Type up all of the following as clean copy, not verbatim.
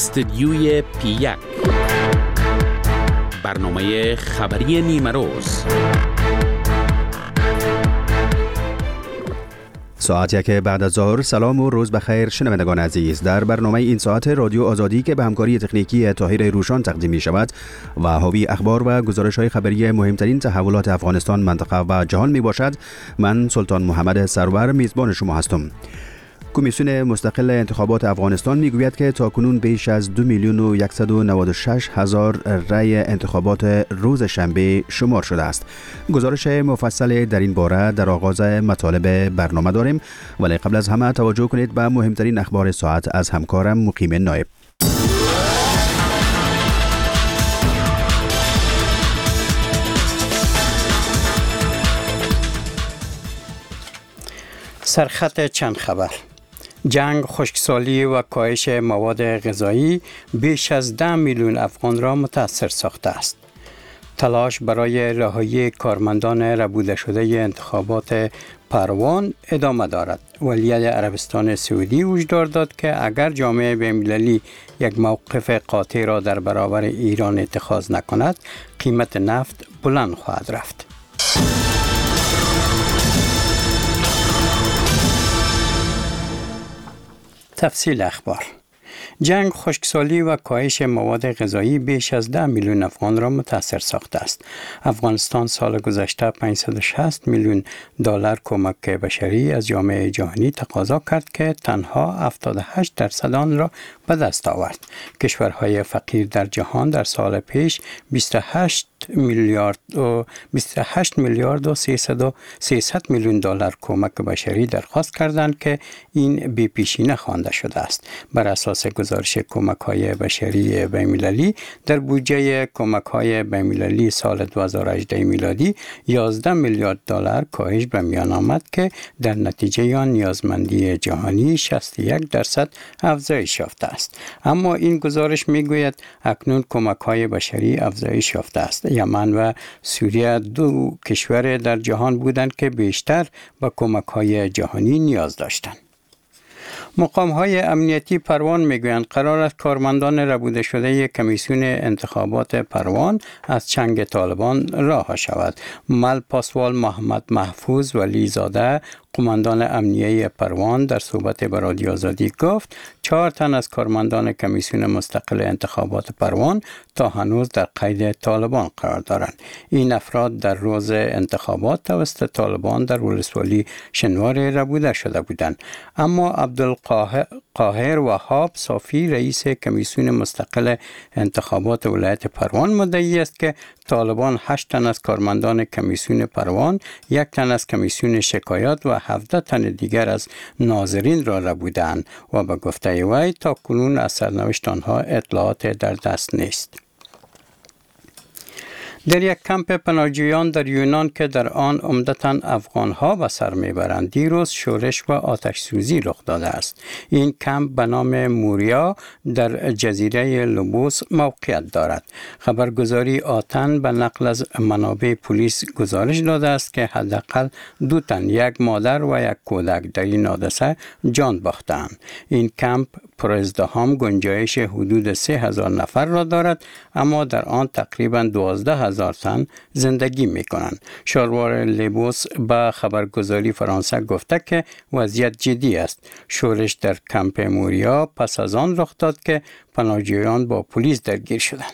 استدیوی پی1 برنامه خبری نیمه روز. ساعت یک بعد از ظهر. سلام و روز بخیر شنوندگان عزیز. در برنامه این ساعت رادیو آزادی که به همکاری تکنیکی طاهر روشان تقدیم می شود و حاوی اخبار و گزارش های خبری مهمترین تحولات افغانستان، منطقه و جهان می باشد، من سلطان محمد سرور میزبان شما هستم. کمیسیون مستقل انتخابات افغانستان میگوید که تاکنون بیش از 2,196,000 رای انتخابات روز شنبه شمار شده است. گزارش مفصل در این باره در آغاز مطالب برنامه داریم، ولی قبل از همه توجه کنید به مهمترین اخبار ساعت از همکارم مقیم نایب. سرخط چند خبر. جنگ، خشکسالی و کاهش مواد غذایی بیش از 10 میلیون افغان را متاثر ساخته است. تلاش برای رهایی کارمندان ربوده شده انتخابات پروان ادامه دارد. ولیعهد عربستان سعودی هشدار داد که اگر جامعه بین‌المللی یک موقف قاطع را در برابر ایران اتخاذ نکند، قیمت نفت بلند خواهد رفت. تفصیل اخبار. جنگ، خشکسالی و کاهش مواد غذایی بیش از 10 میلیون افغان را متاثر ساخته است. افغانستان سال گذشته 560 میلیون دلار کمک بشری از جامعه جهانی تقاضا کرد که تنها 78% آن را به دست آورد. کشورهای فقیر در جهان در سال پیش 28 میلیارد و 300 میلیون دلار کمک بشری درخواست کردند که این بی پیشینه خوانده شده است. بر اساس گزارش کمک‌های بشری بین‌المللی در بودجه کمک‌های بین‌المللی سال 2018 میلادی 11 میلیارد دلار کاهش به میان آمد که در نتیجه آن نیازمندی جهانی 61% افزایش یافته است. اما این گزارش میگوید اکنون کمک‌های بشری افزایش یافته است. یمن و سوریه دو کشور در جهان بودند که بیشتر به کمک‌های جهانی نیاز داشتند. مقام‌های امنیتی پروان میگویند قرار است کارمندان ربوده شده کمیسیون انتخابات پروان از چنگ طالبان رها شود. مل پاسوال محمد محفوظ ولی زاده، قماندان امنیه پروان، در صحبت با رادیو آزادی گفت 4 تن از کارمندان کمیسیون مستقل انتخابات پروان تا هنوز در قید طالبان قرار دارند. این افراد در روز انتخابات توسط طالبان در ولسوالی شنوار ربوده شده بودند. اما عبدالقاهر وهاب صافی، رئیس کمیسیون مستقل انتخابات ولایت پروان، مدعی است که طالبان 8 تن از کارمندان کمیسیون پروان، 1 تن از کمیسیون شکایات و 17 تن دیگر از ناظرین را ربودند و به گفته وی تا کنون از سرنوشت آنها اطلاعات در دست نیست. در یک کمپ پناهجویان در یونان که در آن عمدتاً افغان‌ها به سر میبرند، دیروز شورش و آتش سوزی رخ داده است. این کمپ به نام موریا در جزیره لوبوس موقعیت دارد. خبرگزاری آتن به نقل از منابع پلیس گزارش داده است که حداقل 2 تن، 1 مادر و 1 کودک در این حادثه جان باختند. این کمپ پر ازدحام گنجایش حدود 3,000 نفر را دارد، اما در آن تقریباً 12,000 تن زندگی می کنند. شهروار لبوس به خبرگزاری فرانسه گفته که وضعیت جدی است. شورش در کمپ موریا پس از آن رخ داد که پناهجویان با پلیس درگیر شدند.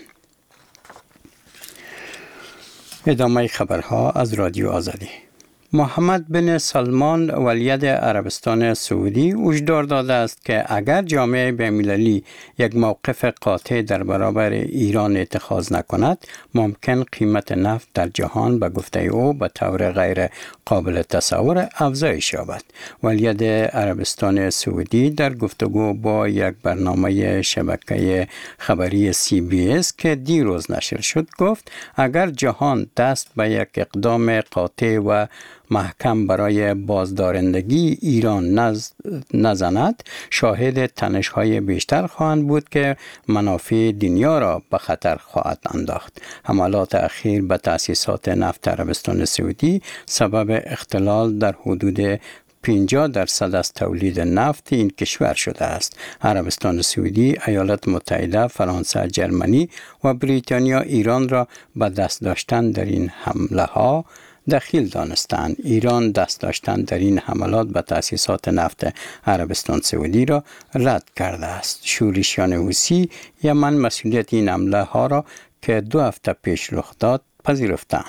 ادامه خبرها از رادیو آزادی. محمد بن سلمان ولیعهد عربستان سعودی هشدار داده است که اگر جامعه بین‌المللی یک موقف قاطع در برابر ایران اتخاذ نکند، ممکن قیمت نفت در جهان به گفته او به طور غیر قابل تصور افزایش یابد. ولیعهد عربستان سعودی در گفتگو با یک برنامه شبکه خبری CBS که دیروز نشر شد گفت اگر جهان دست به یک اقدام قاطع و محکم برای بازدارندگی ایران نزند، شاهد تنش‌های بیشتر خواهند بود که منافع دنیا را به خطر خواهد انداخت. حملات اخیر به تأسیسات نفت عربستان سعودی سبب اختلال در حدود 50% از تولید نفت این کشور شده است. عربستان سعودی، ایالات متحده، فرانسه، جرمنی و بریتانیا ایران را به دست داشتن در این حمله ها دخیل دانستند. ایران دست داشتن در این حملات به تأسیسات نفت عربستان سعودی را رد کرده است. شورشیان حوثی یمن مسئولیت این حمله ها را که 2 هفته پیش رخ داد پذیرفتند.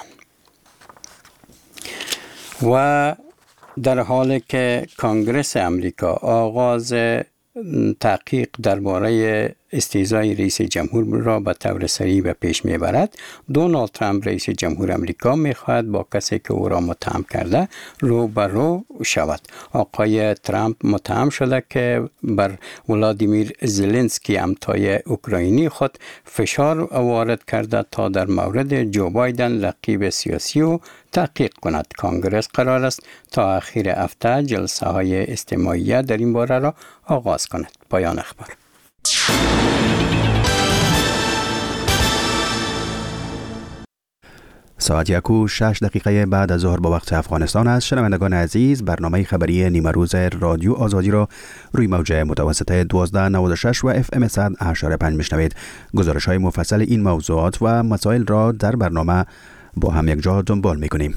و در حالی که کنگره امریکا آغاز تحقیق درباره استیضای رئیس جمهور را به طور سریع به پیش میبرد، دونالد ترامپ رئیس جمهور امریکا میخواهد با کسی که او را متهم کرده روبرو شود. آقای ترامپ متهم شده که بر ولادیمیر زلنسکی همتای اوکراینی خود فشار وارد کرده تا در مورد جو بایدن رقیب سیاسی او تحقیق کند. کنگره قرار است تا اخیر هفته جلسه های استماعیه در این باره را آغاز کند. پایان اخبار. ساعت 1:06 بعد از ظهر با وقت افغانستان است. شنوندگان عزیز، برنامه خبری نیمه روز رادیو آزادی را روی موج متوسط 1296 و FM 100.5 میشنوید. گزارش های مفصل این موضوعات و مسائل را در برنامه با هم یک جا دنبال میکنیم.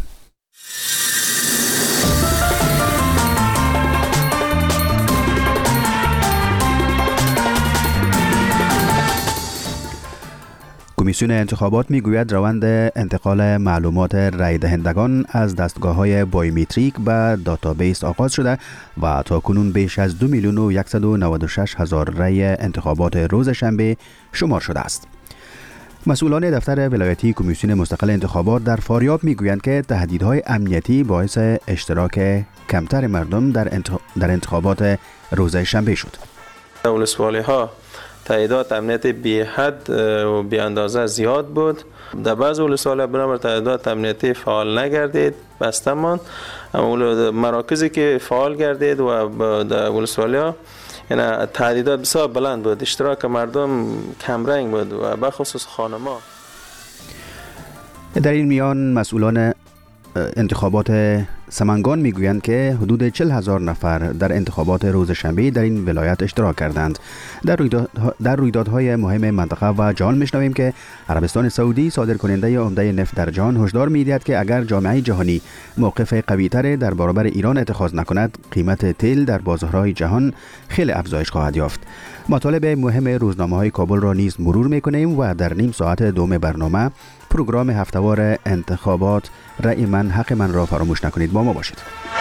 کمیسیون انتخابات میگوید روند انتقال معلومات رای دهندگان از دستگاه‌های بایومتریک به دیتابیس آغاز شده و تاکنون بیش از 2,196,000 رای انتخابات روز شنبه شمار شده است. مسئولان دفتر ولایتی کمیسیون مستقل انتخابات در فاریاب میگویند که تهدیدهای امنیتی باعث اشتراک کمتر مردم در انتخابات روز شنبه شد. ولسوالی‌ها تعداد امنیتی بی حد و بی اندازه زیاد بود. در بعض ولسوالی‌ها بنابر تعداد امنیتی فعال نگردید، بسته ماند. اما مراکزی که فعال گردید و در ولسوالی‌ها یعنی تعداد بسیار بلند بود، اشتراک مردم کمرنگ بود و بخصوص خانم‌ها. در این میان مسئولان انتخابات سمنگان میگویند که حدود 40,000 نفر در انتخابات روز شنبه در این ولایت اشتراک کردند. در رویدادهای مهم منطقه و جهان میشنویم که عربستان سعودی صادرکننده عمده نفت در جهان هشدار میدهد که اگر جامعه جهانی موقف قوی‌تر در برابر ایران اتخاذ نکند، قیمت تیل در بازارهای جهان خیلی افزایش خواهد یافت. مطالب مهم روزنامه‌های کابل را نیز مرور میکنیم و در نیم ساعت دوم برنامه پروگرام هفته‌وار انتخابات رأی من حق من را فراموش نکنید. با ما باشید.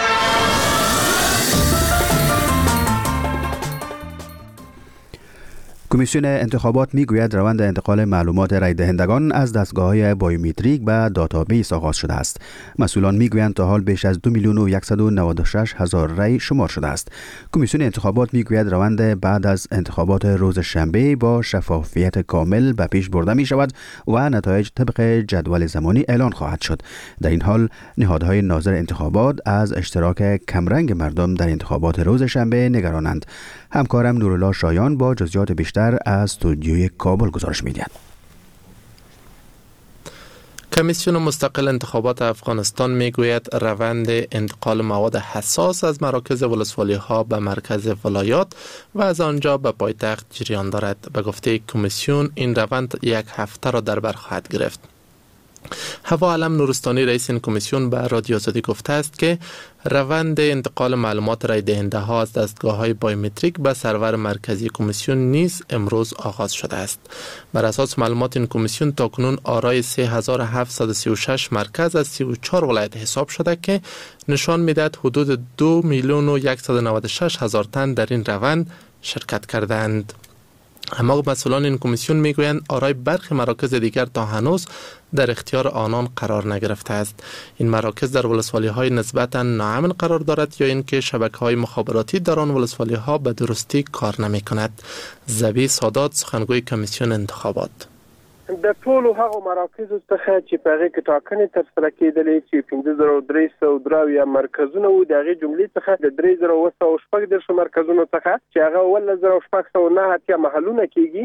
کمیسیون انتخابات میگوید روند انتقال معلومات رای دهندگان از دستگاه‌های بایومتریک به دیتابیس آغاز شده است. مسئولان میگویند تا حال بیش از 2,196,000 رای شمار شده است. کمیسیون انتخابات میگوید روند بعد از انتخابات روز شنبه با شفافیت کامل به پیش برده می شود و نتایج طبق جدول زمانی اعلان خواهد شد. در این حال نهادهای ناظر انتخابات از اشتراک کمرنگ مردم در انتخابات روز شنبه نگرانند. همکارم نورالله شایان با جزئیات بیشتر از استودیوی کابل گزارش می‌دهد. کمیسیون مستقل انتخابات افغانستان میگوید روند انتقال مواد حساس از مراکز ولسوالی‌ها به مرکز ولایات و از آنجا به پایتخت جریان دارد. به گفته کمیسیون این روند یک هفته را در بر خواهد گرفت. هوا علم نورستانی رئیس این کمیسیون به رادیو آزادی گفته است که روند انتقال معلومات رای دهنده ها از دستگاه های بایومتریک به سرور مرکزی کمیسیون نیز امروز آغاز شده است. بر اساس معلومات این کمیسیون تاکنون آرای 3736 مرکز از 34 ولایت حساب شده که نشان میدهد حدود 2,196,000 تن در این روند شرکت کردند. اما مسئولان این کمیسیون میگویند آرای برخی مراکز دیگر تا هنوز در اختیار آنان قرار نگرفته است. این مراکز در ولسوالی‌های نسبتاً ناامن قرار دارد یا اینکه شبکه‌های مخابراتی در آن ولسوالی‌ها به درستی کار نمی‌کند. زبی سادات سخنگوی کمیسیون انتخابات: د ټولو هغو مراکزو څخه چې په هغې کې ټاکنې ترسره کېدلې چې 5303 مرکزونه وو، د هغې جملې څخه د 3706 مرکزونو څخه چې هغه 11609 محلونه کېږي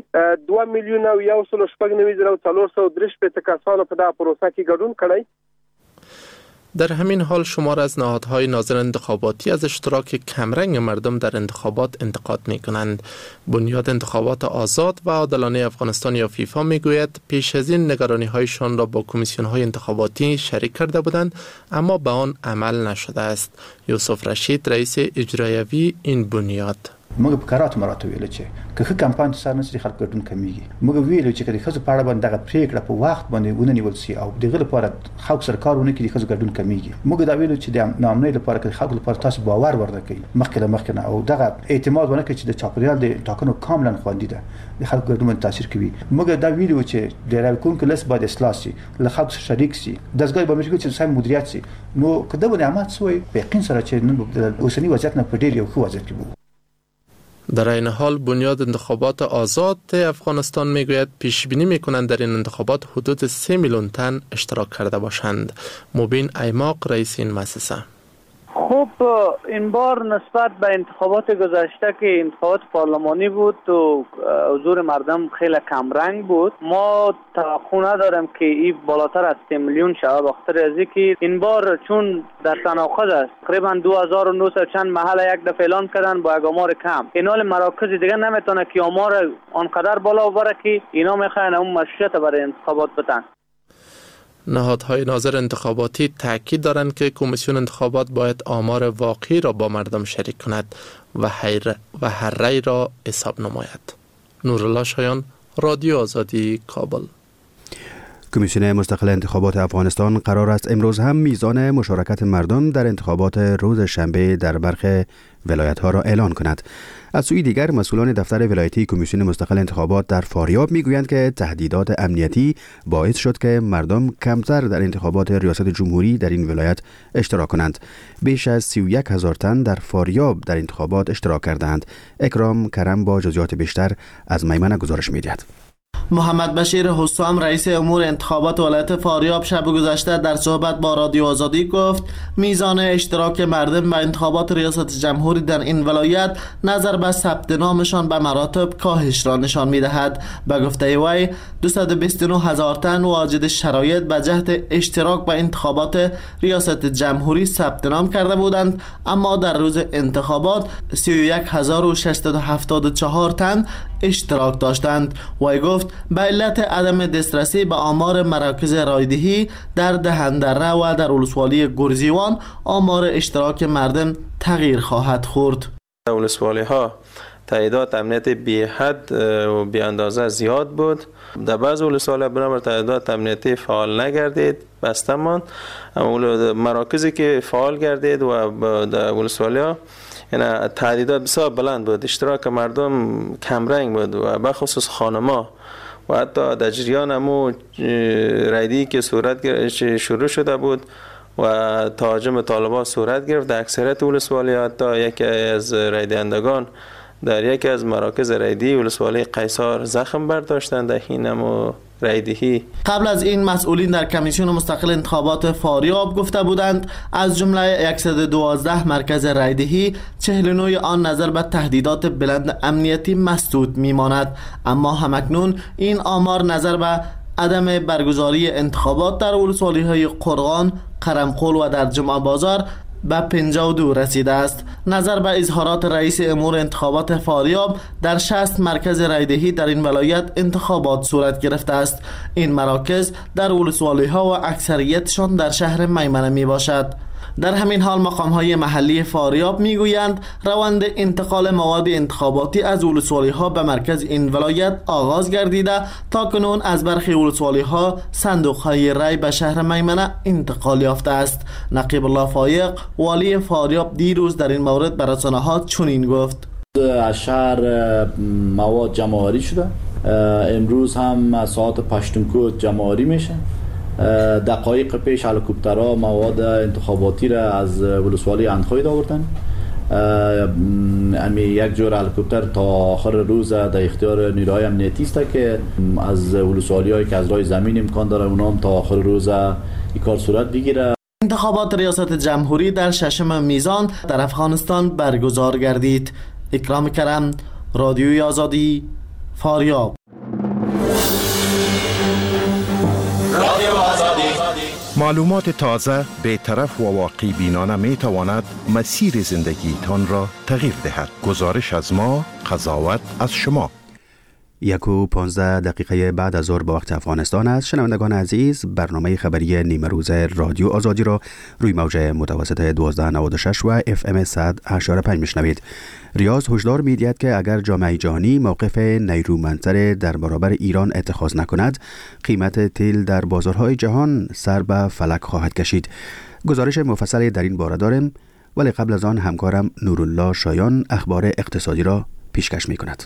2,194,403 کسانو په دا پروسه کې ګډون کړی. در همین حال شمار از نهادهای ناظر انتخاباتی از اشتراک کمرنگ مردم در انتخابات انتقاد می کنند. بنیاد انتخابات آزاد و عادلانه افغانستان یا فیفا می گوید پیش از این نگرانی هایشان را با کمیسیون های انتخاباتی شریک کرده بودند اما به آن عمل نشده است. یوسف رشید رئیس اجرایوی این بنیاد: موږ په کاراتو مراتو ویل چې که کمپاین سره نشي خلک ګډون کمیږي موږ ویل چې کله خزو پاړه باندې دغه پریکړه په وخت باندې ونیول سي او دغه لپاره خلک سره کارونه کوي خزو ګډون کمیږي موږ دا ویل چې د نامنې لپاره کې خلک لپاره تاسو باور ورکړي مخکې او دغه اعتماد ونه کوي چې د چاپریال د ټاکنو کاملا خوندي ده د خلک ګډون تاثیر کوي موږ دا ویل چې د راکون کلاس باید اصلاح سي له خلک سره شریک سي دغه به موږ چې سم مدیریت سي نو کله باندې عمل سوی په یقین سره چې نن د اوسنی وضعیت نه په ډیر یو ښه وضعیت کې در این حال بنیاد انتخابات آزاد افغانستان میگوید پیش بینی میکنند در این انتخابات حدود 3 میلیون تن اشتراک کرده باشند. مبین ایماق رئیس این مؤسسه: خب این بار نسبت به انتخابات گذشته که انتخابات پارلمانی بود و حضور مردم خیلی کم رنگ بود، ما توقع ندارم که این بالاتر از 3 میلیون شود، بخاطر از اینکه این بار چون در تناقض است تقریبا 2900 چند محل یک دفعه اعلان کردن با یک آمار کم، اینال مراکز دیگه نمیتونه که آمار آنقدر بالا ببره که اینا میخواین اون مشروعیت برای انتخابات بدن. نهادهای ناظر انتخاباتی تاکید دارند که کمیسیون انتخابات باید آمار واقعی را با مردم شریک کند و هر رأی را حساب نماید. نورالله شایان، رادیو آزادی، کابل. کمیسیون مستقل انتخابات افغانستان قرار است امروز هم میزان مشارکت مردم در انتخابات روز شنبه در برخی ولایت‌ها را اعلان کند. از سوی دیگر مسئولان دفتر ولایتی کمیسیون مستقل انتخابات در فاریاب میگویند که تهدیدات امنیتی باعث شد که مردم کمتر در انتخابات ریاست جمهوری در این ولایت اشتراک کنند. بیش از 31,000 تن در فاریاب در انتخابات اشتراک کردند. اکرام کرم با جزئیات بیشتر از میمنه گزارش می‌دهد. محمد بشیر حسام رئیس امور انتخابات ولایت فاریاب شب گذشته در صحبت با رادیو آزادی گفت میزان اشتراک مردم به انتخابات ریاست جمهوری در این ولایت نظر به ثبت نامشان به مراتب کاهش را نشان می‌دهد. به گفته وی 229,000 تن واجد شرایط به جهت اشتراک به انتخابات ریاست جمهوری ثبت نام کرده بودند، اما در روز انتخابات 31,674 تن اشتراک داشتند. وی گفت به علت عدم دسترسی به آمار مراکز رایدهی در دهندره و در ولسوالی گرزیوان آمار اشتراک مردم تغییر خواهد خورد. ولسوالی ها تعداد امنیت بی حد و بی اندازه زیاد بود. در بعض ولسوالی بنابر تعداد امنیتی فعال نگردید، بسته ماند. اما مراکزی که فعال گردید و در ولسوالی ها یعنی تعداد بسیار بلند بود، اشتراک مردم کمرنگ بود و بخصوص خانما و حتی در جریان همو رایدی که شروع شده بود و تهاجم طالبان صورت گرفت در اکثریت ولسوالی، حتی یکی از رایدندگان در یکی از مراکز رایدی ولسوالی قیصار زخم برداشتند در این همو رایدهی. قبل از این مسئولین در کمیسیون مستقل انتخابات فاریاب گفته بودند از جمله 112 مرکز رایدهی 49 آن نظر به تهدیدات بلند امنیتی مسدود میماند، اما همکنون این آمار نظر به عدم برگزاری انتخابات در ولسوالی های قرغان، قرمقل و در جمعه بازار به 52 رسیده است. نظر به اظهارات رئیس امور انتخابات فاریاب در 60 مرکز رایدهی در این ولایت انتخابات صورت گرفته است. این مراکز در ولسوالی ها و اکثریتشان در شهر میمنه می باشد. در همین حال مقام‌های محلی فاریاب میگویند روند انتقال مواد انتخاباتی از ولسوالی‌ها به مرکز این ولایت آغاز گردیده، تا کنون از برخی ولسوالی‌ها صندوق‌های رای به شهر میمنه انتقال یافته است. نقیب الله فایق والی فاریاب دیروز در این مورد به رسانه‌ها چنین گفت: از شهر مواد جمع‌آوری شده، امروز هم ساعت پشتونکوت جمع‌آوری میشه. دقایق پیش هلیکوپترها مواد انتخاباتی را از ولسوالی اندخوی آوردن. یک جور هلیکوپتر تا آخر روز در اختیار نیروهای امنیتی است که از ولسوالی هایی که از راه زمین امکان داره اونام تا آخر روز این کار صورت بگیره. انتخابات ریاست جمهوری در 6 میزان در افغانستان برگزار گردید. اکرام کرم، رادیوی آزادی، فاریاب. معلومات تازه، بی‌طرف و واقع بینانه می تواند مسیر زندگیتان را تغییر دهد. گزارش از ما، قضاوت از شما. 1:15 بعد از ظهر به وقت افغانستان است. شنوندگان عزیز، برنامه خبری نیمه روز رادیو آزادی را روی موج متوسط 1296 و FM 100.5 میشنوید. ریاض هشدار می‌دهد که اگر جامعه جهانی موقف نیرومندتر در برابر ایران اتخاذ نکند، قیمت تیل در بازارهای جهان سر به فلک خواهد کشید. گزارش مفصلی در این باره داریم، ولی قبل از آن همکارم نورالله شایان اخبار اقتصادی را پیشکش می‌کند.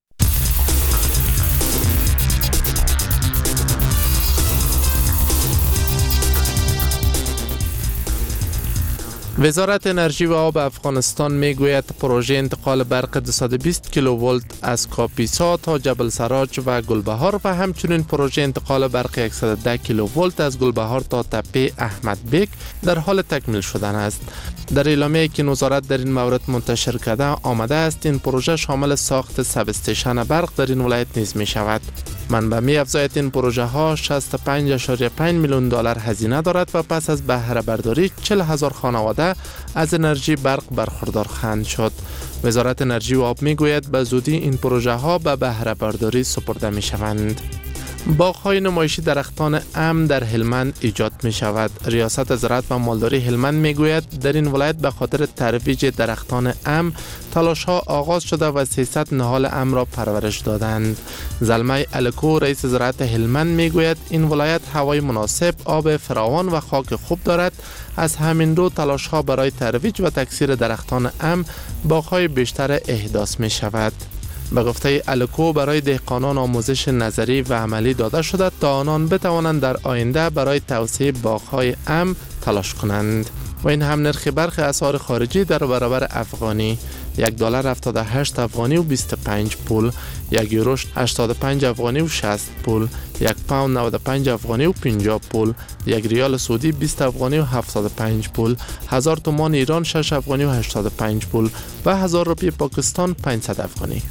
وزارت انرژی و آب افغانستان میگوید پروژه انتقال برق 220 کیلوولت از کاپیسا تا جبل سراج و گلبهار و همچنین پروژه انتقال برق 110 کیلوولت از گلبهار تا تپه احمد بیگ در حال تکمیل شدن است. در اعلامیه‌ای که وزارت در این مورد منتشر کرده آمده است این پروژه شامل ساخت سب استیشن برق در این ولایت نیز می شود. منبع می افزاید این پروژه ها 65.5 میلیون دلار هزینه دارد و پس از بهره برداری 40,000 خانواده از انرژی برق برخوردار خواهند شد. وزارت انرژی و آب می گوید به زودی این پروژه ها به بهره برداری سپرده می شوند. باغ‌های نمایشی درختان ام در هلمند ایجاد می شود. ریاست زراعت و مالداری هلمند می گوید در این ولایت به خاطر ترویج درختان ام تلاش ها آغاز شده و 300 نهال ام را پرورش دادند. زلمه الکو رئیس زراعت هلمند می گوید این ولایت هوای مناسب، آب فراوان و خاک خوب دارد. از همین رو تلاش ها برای ترویج و تکثیر درختان ام باغ‌های بیشتر احداث می شود. به گفته الکو برای دهقانان آموزش نظری و عملی داده شده تا آنان بتوانند در آینده برای توسعه باغ‌های ام تلاش کنند. و این هم نرخ برخی اسعار خارجی در برابر افغانی: $1 78 افغانی و 25 پول، 1 یورو 85 افغانی و 60 پول، 1 پوند 95 افغانی و 50 پول، 1 ریال سعودی 20 افغانی و 75 پول، 1000 تومان ایران 6 افغانی و 85 پول و 1000 روپیه پاکستان 500 افغانی.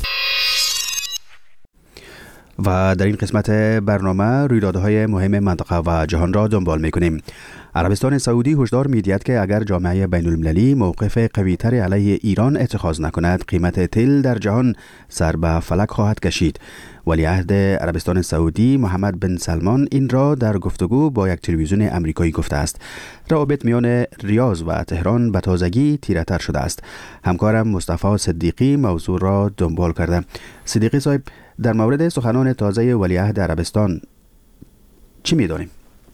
و در این قسمت برنامه رویدادهای مهم منطقه و جهان را دنبال می‌کنیم. عربستان سعودی هشدار می‌دهد که اگر جامعه بین‌المللی موقف قوی‌تر علیه ایران اتخاذ نکند، قیمت تیل در جهان سر به فلک خواهد کشید. ولیعهد عربستان سعودی محمد بن سلمان این را در گفتگو با یک تلویزیون امریکایی گفته است. روابط میان ریاض و تهران به تازگی تیره‌تر شده است. همکارم مصطفی صدیقی موضوع را دنبال کرده. صدیقی صاحب، در مورد سخنان تازه ولیعهد عربستان چی می‌دانیم؟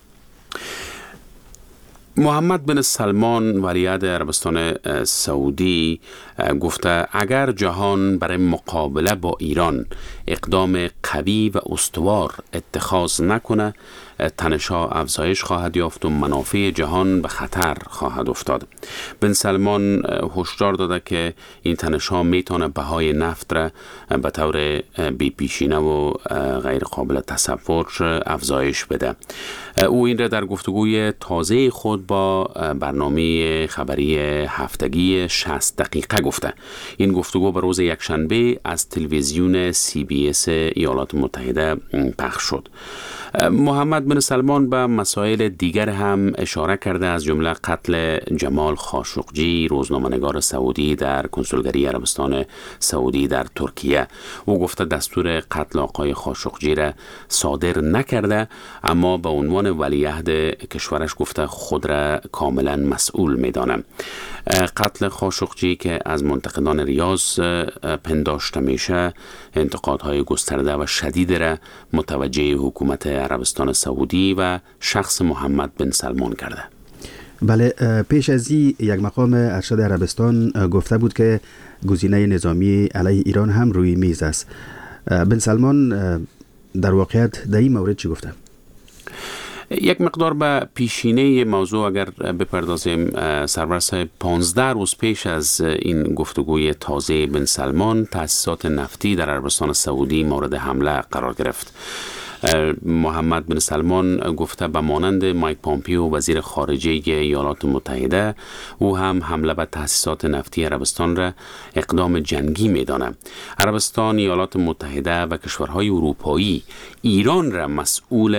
محمد بن سلمان ولیعهد عربستان سعودی گفته اگر جهان برای مقابله با ایران اقدام قوی و استوار اتخاذ نکنه، تنش‌ها افزایش خواهد یافت و منافع جهان به خطر خواهد افتاد. بن سلمان هشدار داده که این تنش‌ها میتونه بهای نفت را به طور بی‌پیشینه و غیر قابل تصور افزایش بده. او این را در گفتگوی تازه خود با برنامه خبری هفتگی 60 دقیقه گفته. این گفتگو به روز یکشنبه از تلویزیون CBS ایالات متحده پخش شد. محمد بن سلمان به مسائل دیگر هم اشاره کرده، از جمله قتل جمال خاشقجی، روزنامه‌نگار سعودی در کنسولگری عربستان سعودی در ترکیه. او گفته دستور قتل آقای خاشقجی را صادر نکرده، اما به عنوان ولیعهد کشورش گفته خود را کاملا مسئول می‌دانم. قتل خاشقجی که از منتقدان ریاض پنداشته میشه، انتقادهای گسترده و شدید را متوجه حکومت عربستان سعودی و شخص محمد بن سلمان کرده. بله، پیش از این یک مقام ارشد عربستان گفته بود که گزینه نظامی علیه ایران هم روی میز است. بن سلمان در واقعیت در این مورد چی گفته؟ یک مقدار به پیشینه موضوع اگر بپردازیم، سرور صاحب، 15 روز پیش از این گفتگوی تازه بن سلمان، تأسیسات نفتی در عربستان سعودی مورد حمله قرار گرفت. محمد بن سلمان گفته به مانند مایک پامپیو وزیر خارجه ایالات متحده، او هم حمله به تأسیسات نفتی عربستان را اقدام جنگی می‌داند. عربستان، ایالات متحده و کشورهای اروپایی ایران را مسئول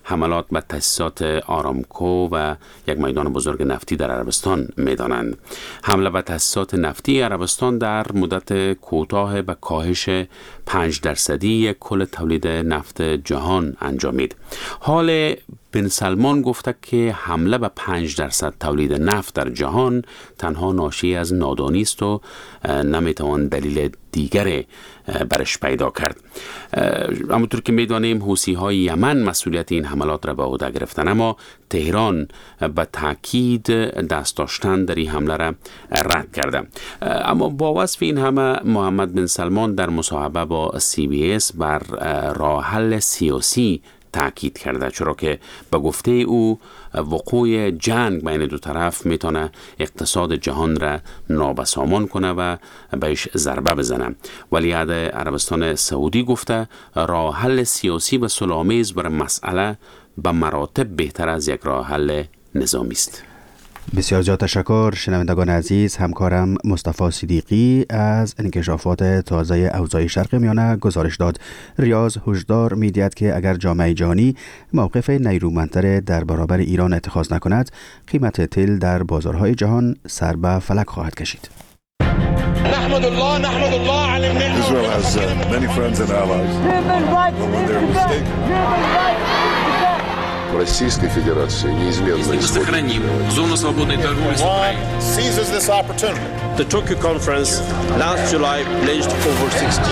حملات به تأسیسات آرامکو و یک میدان بزرگ نفتی در عربستان می‌دانند. حمله به تأسیسات نفتی عربستان در مدت کوتاه به کاهش 5% کل تولید نفت جهان انجامید. حال بن سلمان گفته که حمله به 5% تولید نفت در جهان تنها ناشی از نادانی است و نمیتوان دلیل دیگری برش پیدا کرد. همونطور که میدانیم حوثی های یمن مسئولیت این حملات را به عهده گرفتن، اما تهران به تاکید دست داشتن در این حمله را رد کرده. اما با وصف این همه محمد بن سلمان در مصاحبه با CBS بر راه حل سیاسی تاکید کرده، چرا که به گفته او وقوع جنگ بین دو طرف میتونه اقتصاد جهان را نابسامان کنه و بهش ضربه بزنه. ولیعهد عربستان سعودی گفته راه حل سیاسی و صلح‌آمیز بر مسئله به مراتب بهتر از یک راه حل نظامی است. بسیار زیاد تشکر شنوندگان عزیز. همکارم مصطفی صدیقی از انکشافات تازه اوضاع شرق میانه گزارش داد. ریاض هشدار می‌دهد که اگر جامعه جهانی موقف نیرومندتر در برابر ایران اتخاذ نکند، قیمت تل در بازارهای جهان سر به فلک خواهد کشید. نحمد الله على النعمة. Israel has many friends and allies. When they're mistaken. Российской Федерации неизменно сохраним зону свободной торговли с Украиной. Seizes this opportunity. The Tokyo conference last July pledged over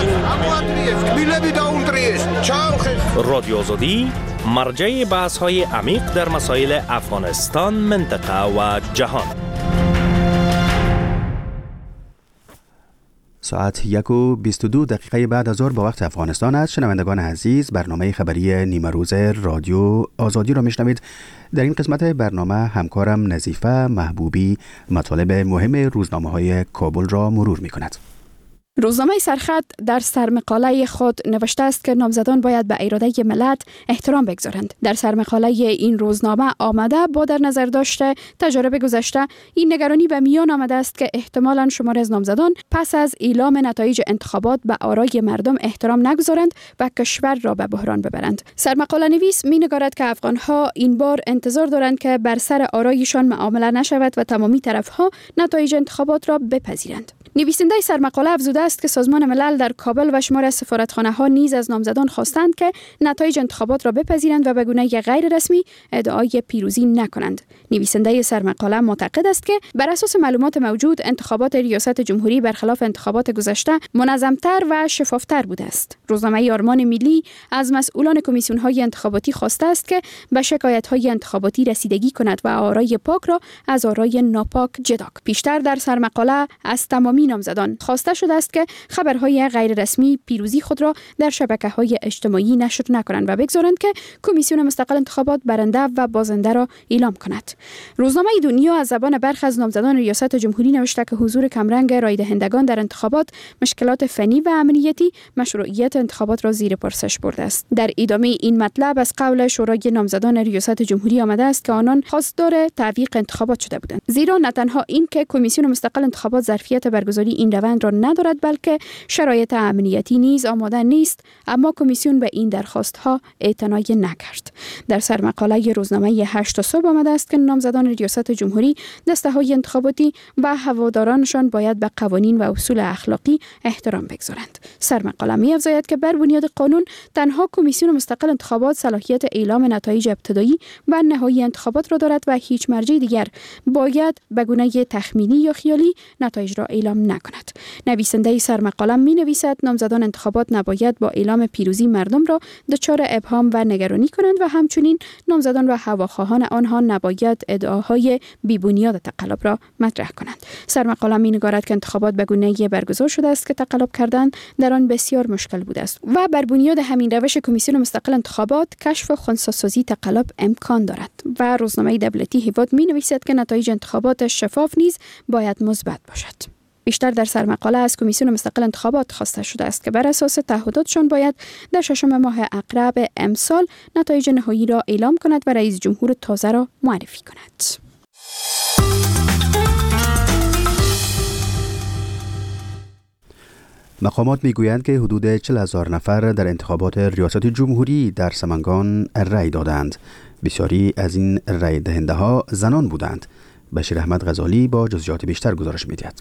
16 رادیو آزادی مرجع بحث‌های عمیق در مسائل افغانستان، منطقه و جهان. ساعت 1:22 بعد از ظهر با وقت افغانستان است. شنوندگان عزیز، برنامه خبری نیمه روز رادیو آزادی را میشنوید. در این قسمت برنامه همکارم نظیفه محبوبی مطالب مهم روزنامه‌های کابل را مرور می‌کند. روزنامه سرخط در سرمقاله خود نوشته است که نامزدان باید به اراده ملت احترام بگذارند. در سرمقاله این روزنامه آمده با در نظر داشته تجارب گذشته، این نگرانی به میان آمده است که احتمالاً شمار از نامزدان پس از اعلام نتایج انتخابات به آرای مردم احترام نگذارند و کشور را به بحران ببرند. سرمقاله نویس می‌نگارد که افغان‌ها این بار انتظار دارند که بر سر آرایشان معامله نشود و تمامی طرف‌ها نتایج انتخابات را بپذیرند. نویسنده سرمقاله افزوده است که سازمان ملل در کابل و شمار از سفارتخانه‌ها نیز از نامزدان خواستند که نتایج انتخابات را بپذیرند و به گونه غیر رسمی ادعای پیروزی نکنند. نویسنده سرمقاله معتقد است که بر اساس معلومات موجود انتخابات ریاست جمهوری برخلاف انتخابات گذشته منظم‌تر و شفاف‌تر بوده است. روزنامه آرمان ملی از مسئولان کمیسیون‌های انتخاباتی خواسته است که به شکایت‌های انتخاباتی رسیدگی کند و آرای پاک را از آرای ناپاک جدا کند. پیشتر در سرمقاله از تمامی نامزدان خواسته شده است که خبرهای غیر رسمی پیروزی خود را در شبکه‌های اجتماعی نشر نکنند و بگذارند که کمیسیون مستقل انتخابات برنده و بازنده را اعلام کند. روزنامه دنیا از زبان برخی از نامزدان ریاست جمهوری نوشته که حضور کمرنگ رای دهندگان در انتخابات مشکلات فنی و امنیتی مشروعیت انتخابات را زیر پرسش برده است. در ادامه این مطلب از قول شورای نامزدان ریاست جمهوری آمده است که آنان خواستار تعویق انتخابات شده بودند، زیرا نه تنها این که کمیسیون مستقل انتخابات ظرفیت برگزاری این روند را ندارد، بلکه شرایط امنیتی نیز آماده نیست، اما کمیسیون به این درخواست‌ها اعتنا نکرد. در سرمقاله روزنامه 8 صبح آمده است که نامزدان ریاست جمهوری دسته‌های انتخاباتی و هوادارانشان باید به قوانین و اصول اخلاقی احترام بگذارند. سرمقاله می‌افزاید که بر بنیاد قانون تنها کمیسیون مستقل انتخابات صلاحیت اعلام نتایج ابتدایی و نهایی انتخابات را دارد و هیچ مرجع دیگر باید به گونه تخمینی یا خیالی نتایج را اعلام نکند. نویسنده سرمقاله می‌نویسد نامزدان انتخابات نباید با اعلام پیروزی مردم را دچار ابهام و نگرانی کنند و همچنین نامزدان و هواخواهان آنها نباید ادعاهای بی‌بنیاد تقلب را مطرح کنند. سرمقاله می‌نگارد که انتخابات به گونه‌ای برگزار شده است که تقلب کردن در آن بسیار مشکل بوده است و بر بنیاد همین روش کمیسیون مستقل انتخابات کشف و خنثی‌سازی تقلب امکان دارد. و روزنامه دولتی هیواد می‌نویسد که نتایج انتخابات شفاف نیز باید مثبت باشد. بیشتر در سرمقاله از کمیسیون مستقل انتخابات خواسته شده است که بر اساس تعهداتشان باید در 6 ماه عقرب امسال نتایج نهایی را اعلام کند و رئیس جمهور تازه را معرفی کند. مقامات میگویند که حدود 40,000 نفر در انتخابات ریاست جمهوری در سمنگان رأی دادند. بسیاری از این رأی دهنده ها زنان بودند. بشیر احمد غزالی با جزئیات بیشتر گزارش می‌دهد.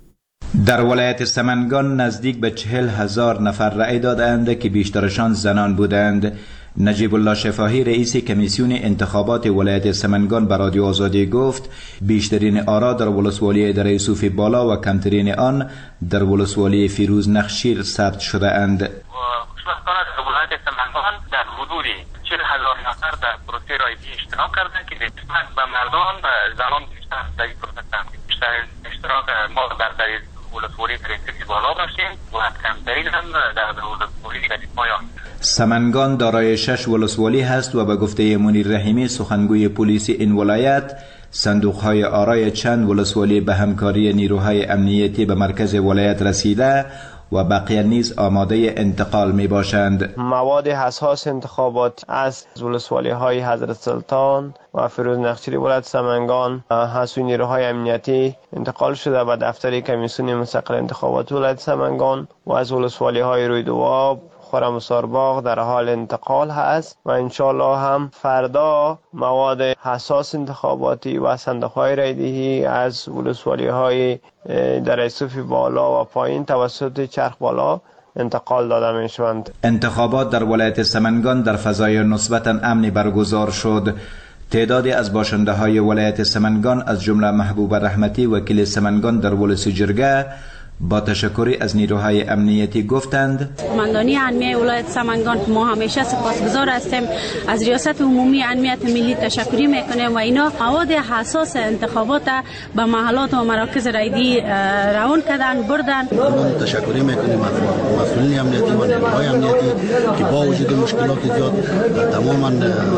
در ولایت سمنگان نزدیک به 40,000 نفر رأی دادند که بیشترشان زنان بودند. نجیب الله شفاهی رئیس کمیسیون انتخابات ولایت سمنگان به رادیو آزادی گفت بیشترین آرا در ولسوالی دره یوسف بالا و کمترین آن در ولسوالی فیروز نخشیر ثبت شده اند. خوشبختانه در ولایت سمنگان در حدود 40,000 نفر در پروسه رایگیری اشتراک کردند که نسبت به مردان و زنان بیشتر در این پروسه بیشتر اشتراک ما در ولسوالی دره یوسف بالا داشتیم و کمترین هم در ولسوالی دره پایان. سمنگان دارای 6 ولسوالی هست و به گفته منیر رحیمی سخنگوی پلیس این ولایت صندوق‌های آرای چند ولسوالی به همکاری نیروهای امنیتی به مرکز ولایت رسیده و بقیه نیز آماده انتقال می باشند. مواد حساس انتخابات از ولسوالی های حضرت سلطان و فیروز نخچیر ولایت سمنگان حسوی نیروهای امنیتی انتقال شده به دفتر کمیسیون مستقل انتخابات ولایت سمنگان و از ولسوالی های رویدواب خرمسارباغ در حال انتقال هست و انشالله هم فردا مواد حساس انتخاباتی و صندوق‌های رایدهی از ولسوالی‌های در یوسف بالا و پایین توسط چرخ بالا انتقال داده می‌شوند. انتخابات در ولایت سمنگان در فضای نسبتاً امنی برگزار شد. تعدادی از باشنده‌های ولایت سمنگان از جمله محبوب رحمتی وکیل سمنگان در ولس جرگه با تشکری از نیروهای امنیتی گفتند قماندانی امنیه ولایت سمنگان ما همیشه سپاسگزار هستیم از ریاست عمومی امنیت ملی تشکری میکنیم و اینا مواد حساس انتخابات به محلات و مراکز رایدی روان کردن بردن. تشکری میکنیم از مسئولین امنیتی و نیروهای امنیتی که با وجود مشکلات زیاد تماما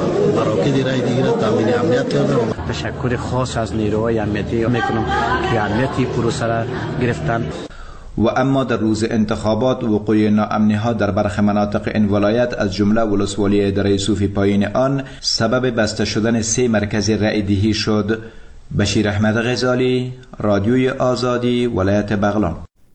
مراکز رایدی را تامین امنیت کردن. تشکر خاص از نیروهای امنیتی میکنم که امنیتی پروسه را گرفتن. و اما در روز انتخابات وقوع ناامنی ها در برخی مناطق این ولایت از جمله ولسوالی دره یوسف پایین آن سبب بسته شدن 3 مرکز رأی دهی شد. بشیر احمد غزالی، رادیوی آزادی، ولایت بغلان.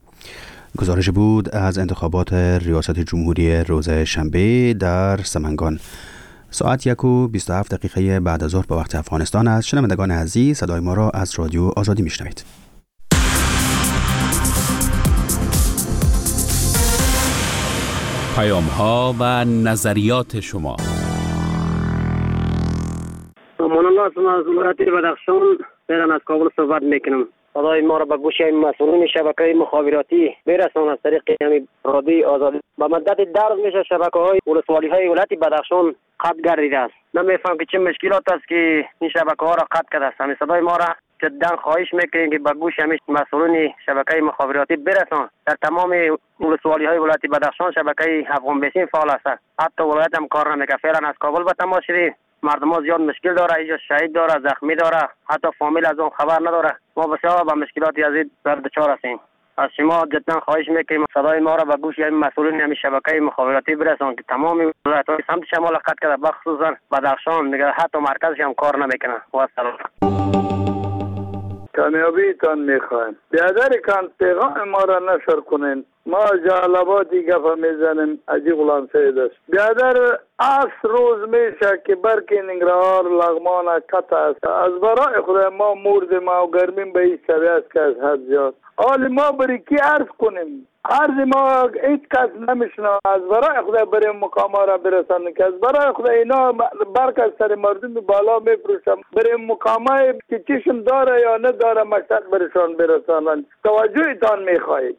گزارش بود از انتخابات ریاست جمهوری روز شنبه در سمنگان. ساعت 1:27 بعد از ظهر به وقت افغانستان است. شنوندگان عزیز، صدای ما را از رادیو آزادی میشنوید. پیام ها و نظریات شما. امان الله از ولایت بدخشان برن از کابل صحبت میکنم. صدای ما را به گوش مسئولین شبکه مخابراتی برسان از طریق همین رادیو آزادی. با مدت درز میشه شبکه‌های ولسوالی های ولایت بدخشان قطع گردیده است. نمیفهم که چه مشکلات است که این شبکه‌ها را قطع کرده است. همین صدای ما را جدا خواهش میکنیم که به گوش همین مسئولین شبکه مخابراتی برسان. در تمام ولسوالی های ولایت بدخشان شبکه افغان بیسیم فعال است. حتی ولایت هم کار نمیکنه. فعلا از کابل به تماس شدیم. مردم ها زیاد مشکل داره، اینجا شهید داره، زخمی داره، حتی فامیل از اون خبر نداره. ما بسیار با مشکلاتی از این دچار هستیم. از شما جدا خواهش میکنیم صدای ما را به گوش همین مسئولین همین شبکه مخابراتی برسان که تمام ولایت‌های سمت شمال قطع کرده، بخصوصا بدخشان دیگه حتی مرکزش هم کار نمیکنه. و سلام. کامیابی تان میخوایم. بیادر کان پیغام ما را نشر کنین. ما جالباتی گفت میزنیم. عجی غلام سید است. بیادر 8 روز میشه که برکی ننگرهار لغمان کت است. از برای خدا ما مرد ما و گرمیم به این سویه است که از حد زیاد. حال ما بری کی عرض کنیم؟ عرض ما هیچ کس نمیشنه. از برای خدا برای مقام را برسانه که از برای خدا اینا برک از سر مردم بالا میپروشم. برای مقامای که چشم داره یا نداره مشتق برشان برسانن. توجه تان میخواهید.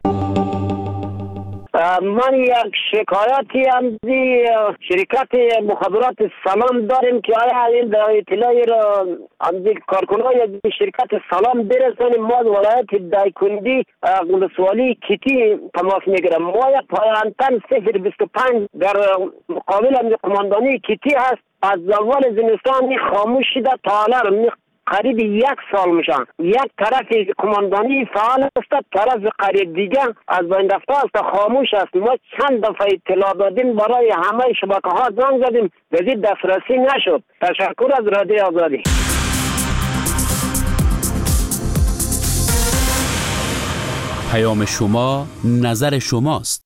من یک شکایتی هم شرکت مخابرات سلام داریم که آیا این در اطلاعی را کارکنای شرکت سلام برسانیم. ما از ولایت دایکندی ولسوالی کیتی تماس میگیرم. ما یک پایانتن 025 در مقابل قماندانی کیتی هست. از اول زمستان خاموش شده تا حالا قریب 1 سال میشن. یک طرف کماندانی فعال است، طرف قریب دیگه از بین رفته است، خاموش است. ما چند دفعه اطلاع دادیم، برای همه شبکه ها زنگ زدیم، ولی دسترسی نشد. تشکر از رادیو آزادی. پیام شما نظر شماست.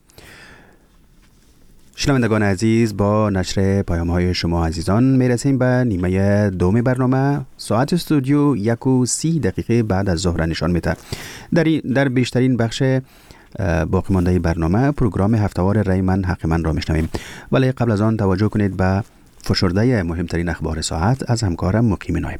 شنوندگان عزیز، با نشر پیام‌های شما عزیزان میرسیم به نیمه دوم برنامه. ساعت استودیو 1:30 بعد از ظهر نشان میده. در بیشترین بخش باقی مانده برنامه پروگرام هفتهوار رأی من حق من را میشنویم، ولی قبل از آن توجه کنید به فشرده مهمترین اخبار ساعت از همکارم مقیم نایب.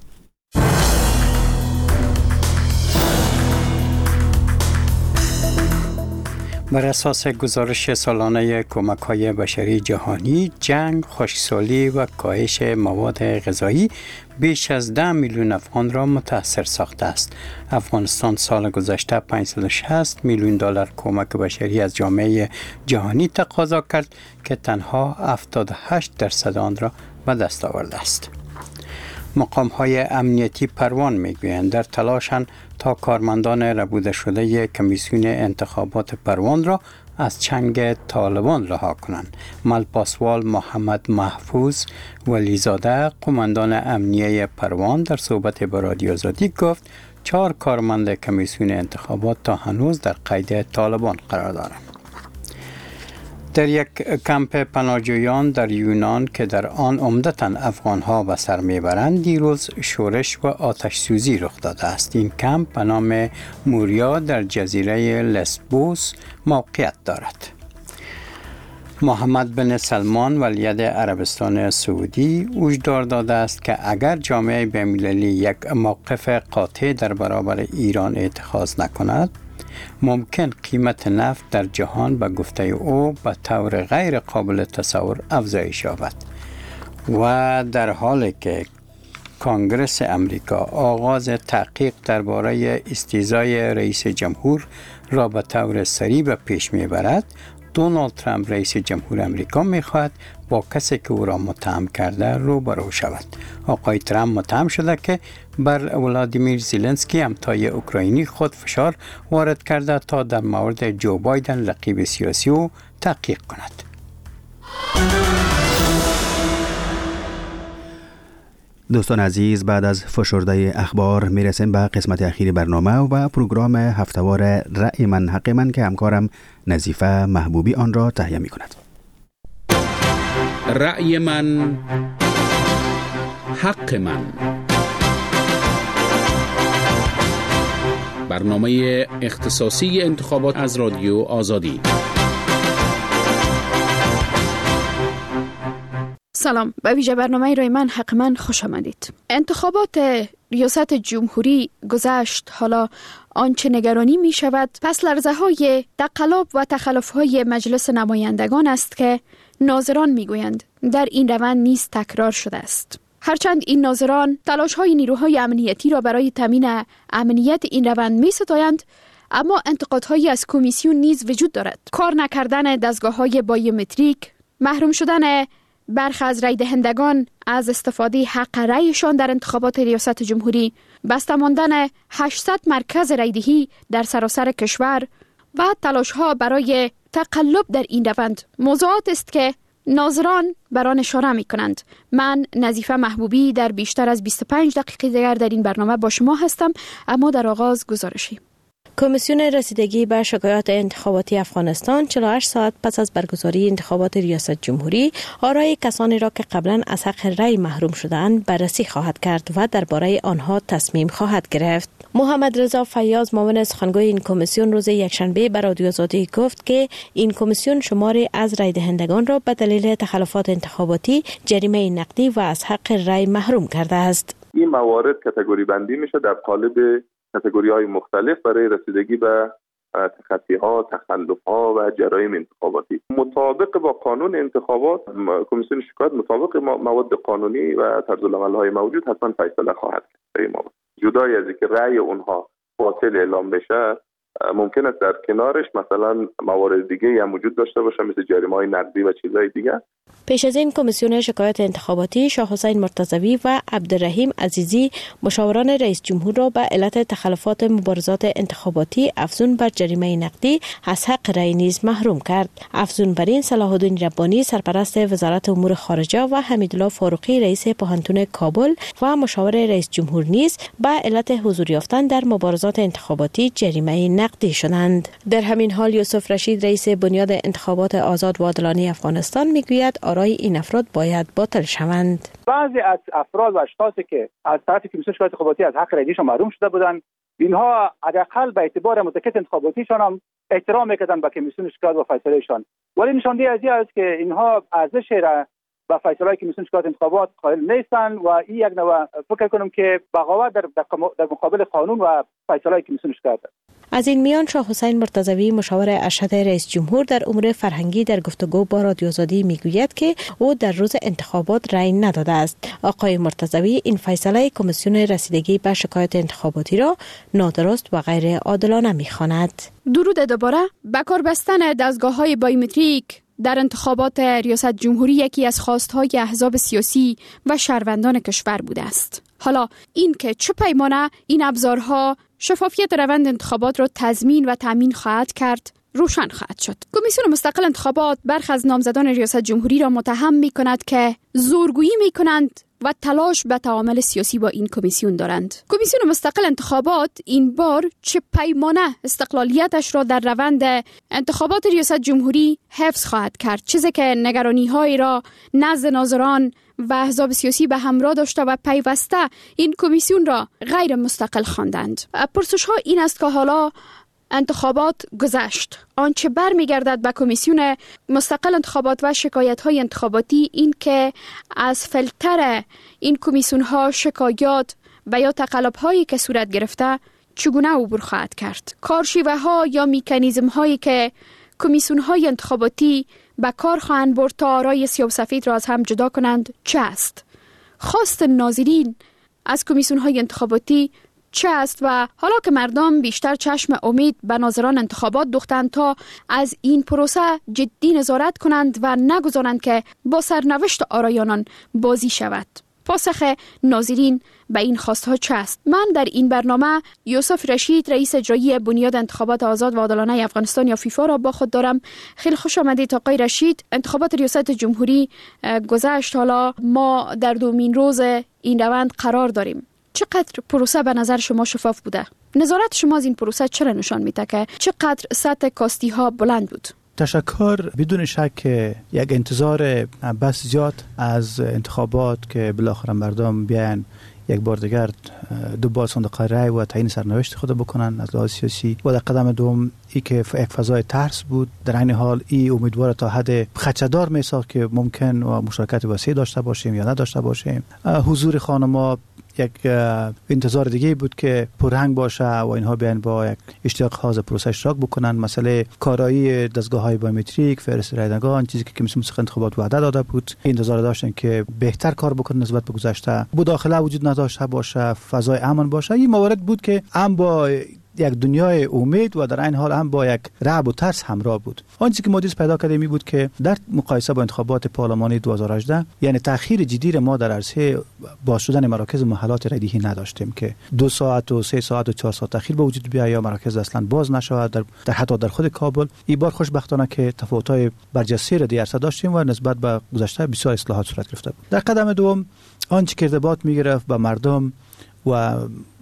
بر اساس گزارش سالانه کمک‌های بشری جهانی، جنگ، خشکسالی و کاهش مواد غذایی بیش از 10 میلیون افغان را متاثر ساخته است. افغانستان سال گذشته 560 میلیون دلار کمک بشری از جامعه جهانی تقاضا کرد که تنها 78% آن را به دست آورده است. مقام‌های امنیتی پروان میگویند در تلاشند تا کارمندان ربوده شده کمیسیون انتخابات پروان را از چنگ طالبان رها کنند. ملپاسوال محمد محفوظ ولیزاده، قماندان امنیه پروان، در صحبت با رادیو آزادی گفت 4 کارمند کمیسیون انتخابات تا هنوز در قید طالبان قرار دارند. در یک کمپ پناهجویان در یونان که در آن عمدتاً افغان‌ها به سر میبرند، دیروز شورش و آتش سوزی رخ داده است. این کمپ به نام موریا در جزیره لسبوس موقعیت دارد. محمد بن سلمان ولیعهد عربستان سعودی هشدار داده است که اگر جامعه بین‌المللی یک موقف قاطع در برابر ایران اتخاذ نکند، ممکن قیمت نفت در جهان به گفته او به طور غیر قابل تصور افزایش یابد. و در حالی که کنگره امریکا آغاز تحقیق درباره استیضای رئیس جمهور را به طور سریع به پیش میبرد، دونالد ترامپ رئیس جمهور امریکا میخواهد با کسی که او را متهم کرده روبرو شود. آقای ترامپ متهم شده که بر ولادیمیر زلنسکی همتای اوکراینی خود فشار وارد کرده تا در مورد جو بایدن رقیب سیاسی او تحقیق کند. دوستان عزیز، بعد از فشرده اخبار میرسیم به قسمت اخیر برنامه و پروگرام هفتهوار رأی من حق من که همکارم نظیفه محبوبی آن را تهیه می کند. رأی من حق من، برنامه اختصاصی انتخابات از رادیو آزادی. سلام، به ویژه برنامه رای من حق من خوش آمدید. انتخابات ریاست جمهوری گذشت. حالا آنچه نگرانی می شود پس لرزه های تقلب و تخلف های مجلس نمایندگان است که ناظران می گویند در این روند نیز تکرار شده است. هرچند این ناظران تلاش های نیروهای امنیتی را برای تامین امنیت این روند می ستایند، اما انتقادهایی از کمیسیون نیز وجود دارد. کار نکردن دستگاه های بایومتریک، محروم شدن برخی از رای دهندگان از استفاده حق رایشان در انتخابات ریاست جمهوری، بسته ماندن 800 مرکز رایدهی در سراسر کشور و تلاش‌ها برای تقلب در این روند موضوعات است که ناظران بر آن اشاره می‌کنند. من نظیفه محبوبی در بیشتر از 25 دقیقه دیگر در این برنامه با شما هستم، اما در آغاز گزارشی. کمیسیون رسیدگی به شکایات انتخاباتی افغانستان 48 ساعت پس از برگزاری انتخابات ریاست جمهوری آرای کسانی را که قبلا از حق رأی محروم شده‌اند بررسی خواهد کرد و درباره آنها تصمیم خواهد گرفت. محمد رضا فیاض معاون سخنگوی این کمیسیون روز یکشنبه به رادیو آزادی گفت که این کمیسیون شماری از رای دهندگان را به دلیل تخلفات انتخاباتی جریمه نقدی و از حق رأی محروم کرده است. این موارد کاتگوری بندی میشه در قالب کاتگوری‌های مختلف برای رسیدگی به تخطی‌ها، تخلف‌ها و جرایم انتخاباتی. مطابق با قانون انتخابات، کمیسیون شکایت مطابق مواد قانونی و طرزالعمل‌های موجود حتما فیصله خواهد کرد. جدای از اینکه رأی اونها باطل اعلام بشه، ممکن است در کنارش مثلا موارد دیگه هم وجود داشته باشه، مثل جریمه‌های نقدی و چیزهای دیگه. پیش از این کمیسیون شکایت انتخاباتی شاه حسین مرتضوی و عبدالرحیم عزیزی مشاوران رئیس جمهور را به علت تخلفات مبارزات انتخاباتی افزون بر جریمه نقدی از حق رأی نیز محروم کرد. افزون بر این صلاح الدین ربانی سرپرست وزارت امور خارجه و حمیدالله فاروقی رئیس پوهنتون کابل و مشاور رئیس جمهور نیز به علت حضور یافتن در مبارزات انتخاباتی جریمه نقدی شدند. در همین حال یوسف رشید رئیس بنیاد انتخابات آزاد و عادلانه افغانستان میگوید آرای این افراد باید باطل شوند. بعضی از افراد و اشخاصی که از طرف کمیسیون شکایت انتخاباتی از حق رایگیریشان محروم شده بودند، اینها حداقل به اعتبار مدت انتخاباتیشان هم احترام میکردند به کمیسیون شکایت و فیصلهشان، ولی نشانده از این است که اینها ارزش را به فیصله کمیسیون شکایت انتخابات قائل نیستند و این یک نوع فکر کنم که بغاوت در مقابل قانون و فیصله کمیسیون شکایت است. از این میان شاه حسین مرتضوی مشاور ارشد رئیس جمهور در امور فرهنگی در گفتگو با رادیو آزادی میگوید که او در روز انتخابات رأی نداده است. آقای مرتضوی این فیصله کمیسیون رسیدگی به شکایت انتخاباتی را نادرست و غیر عادلانه میخواند. درود دوباره. به کار بستن دستگاه‌های بایومتریک در انتخابات ریاست جمهوری یکی از خواست‌های احزاب سیاسی و شهروندان کشور بوده است. حالا این که چه پیمانه این ابزارها شفافیت روند انتخابات را تضمین و تامین خواهد کرد روشن خواهد شد. کمیسیون مستقل انتخابات برخی از نامزدان ریاست جمهوری را متهم می‌کند که زورگویی می‌کنند و تلاش به تعامل سیاسی با این کمیسیون دارند. کمیسیون مستقل انتخابات این بار چه پیمانه استقلالیتش را در روند انتخابات ریاست جمهوری حفظ خواهد کرد، چیزی که نگرانی‌هایی را نزد ناظران و احزاب سیاسی به همراه داشته و پیوسته این کمیسیون را غیر مستقل خواندند. پرسش‌ها این است که حالا انتخابات گذشت، آنچه برمیگردد به کمیسیون مستقل انتخابات و شکایت‌های انتخاباتی این که از فیلتر این کمیسیون‌ها شکایات و یا تقلب‌هایی که صورت گرفته چگونه عبور خواهد کرد. کارشیوه‌ها یا میکانیزم‌هایی که کمیسیون‌های انتخاباتی به کار خواهند برد تا آرای سیاه و سفید را از هم جدا کنند چه است؟ خواست ناظرین از کمیسیون‌های انتخاباتی چه است و حالا که مردم بیشتر چشم امید به ناظران انتخابات دوختند تا از این پروسه جدی نظارت کنند و نگذارند که با سرنوشت آرایانان بازی شود. پاسخ ناظرین به این خواستها چه است؟ من در این برنامه یوسف رشید رئیس اجرایی بنیاد انتخابات آزاد و عادلانه افغانستان یا فیفا را با خود دارم. خیلی خوش آمدید آقای رشید. انتخابات ریاست جمهوری گذشت، حالا ما در دومین روز این روند قرار داریم. چقدر پروسه به نظر شما شفاف بوده؟ نظارت شما از این پروسه چرا نشان میده که چقدر سطح کاستی ها بلند بود؟ تشکر. بدون شک یک انتظار بس زیاد از انتخابات که بالاخره مردم بیان یک بار دیگر دوباره صندوق رای و تعیین سرنوشت خود بکنن از لحاظ سیاسی و در قدم دوم ای که یک فضای ترس بود. در این حال ای امیدوار تا حد خدشه‌دار میساخت که ممکن و مشارکت وسیع داشته باشیم یا نداشته باشیم. حضور خانم‌ها یک انتظار دیگه بود که پررنگ باشه و اینها بیان با یک اشتیاق خاص پروسه اشتراک بکنن. مسئله کارایی دستگاه‌های بایومتریک، فهرست رایدگان، چیزی که کمیسیون مستقل انتخابات وعده داده بود، انتظار داشتن که بهتر کار بکنن نسبت به گذشته، مداخله وجود نداشته باشه، فضای امن باشه. این موارد بود که هم با یک دنیای امید و در این حال هم با یک رعب و ترس همراه بود. آنچه که ما دیز پیدا کردیم این بود که در مقایسه با انتخابات پارلمانی 2018 یعنی تأخیر جدی ما در عرصه باز شدن مراکز محلات رایدهی نداشتیم که 2 ساعت و 3 ساعت و 4 ساعت تأخیر به وجود بیاید یا مراکز اصلا باز نشود در حتی در خود کابل. این بار خوشبختانه که تفاوت‌های برجسته را در عرصه داشتیم و نسبت به گذشته بسیار اصلاحات صورت گرفته بود. در قدم دوم آنچه که ارتباط می‌گرفت با مردم و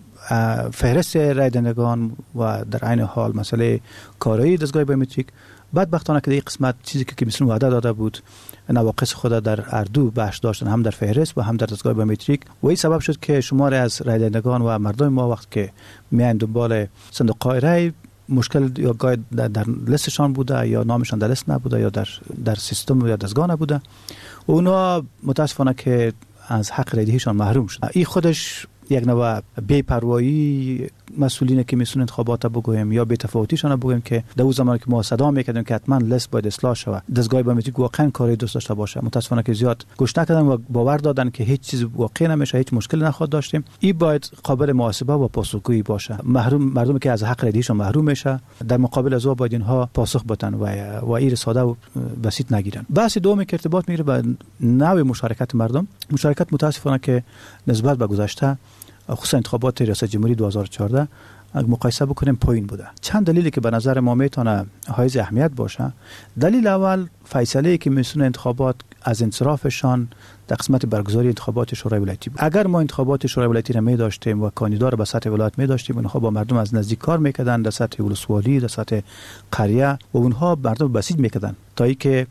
فهرست رایدهندگان و در عین حال مسئله کارایی دستگاه بایومتریک، بدبختانه که این قسمت چیزی که کمیسیون وعده داده بود نواقص خود در اردو بحث داشتن، هم در فهرست و هم در دستگاه بایومتریک و این سبب شد که شماری از رایدهندگان و مردم ما وقت که میان دنبال صندوق رای مشکل یا گاهی در لیستشان بوده یا نامشان در لیست نبوده یا در سیستم یا دستگاه نبوده و اونا متاسفانه که از حق رایدهیشان محروم شد. این خودش یک نوع بی‌پروایی مسئولین کمیسیون انتخابات بگویم یا بی‌تفاوتیشان بگویم که در اون زمان که ما صدا می‌کردیم که حتما لیست باید اصلاح شود، دستگاه بایومتریک واقعا کاری دوست داشته باشه، متاسفانه که زیاد گوش نکردن و باور دادن که هیچ چیز واقعی نمیشه، هیچ مشکلی نخواهد داشتیم. این باید قابل محاسبه و پاسخگویی باشه. مردمی که از حق رایدهیشان محروم میشه در مقابل از او باید اینها پاسخ بدن و این ساده و بسیط نگیرن. بحث دومی که ارتباط میگیره به نوع مشارکت مردم. مشارکت متاسفانه که نسبت به گذشته خصوصا انتخابات ریاست جمهوری 2014 اگه مقایسه بکنیم پایین بوده. چند دلیلی که به نظر ما میتونه حائز اهمیت باشه. دلیل اول فیصله که کمیسیون انتخابات از انصرافشان در قسمت برگزاری انتخابات شورای ولایتی بود. اگر ما انتخابات شورای ولایتی را می داشتیم و کاندیدا را به سطح ولایت می داشتیم، اونها با مردم از نزدیک کار میکردن، در سطح ولسوالی، در سطح قریه، و اونها مردم بسیج میکردن تا اینکه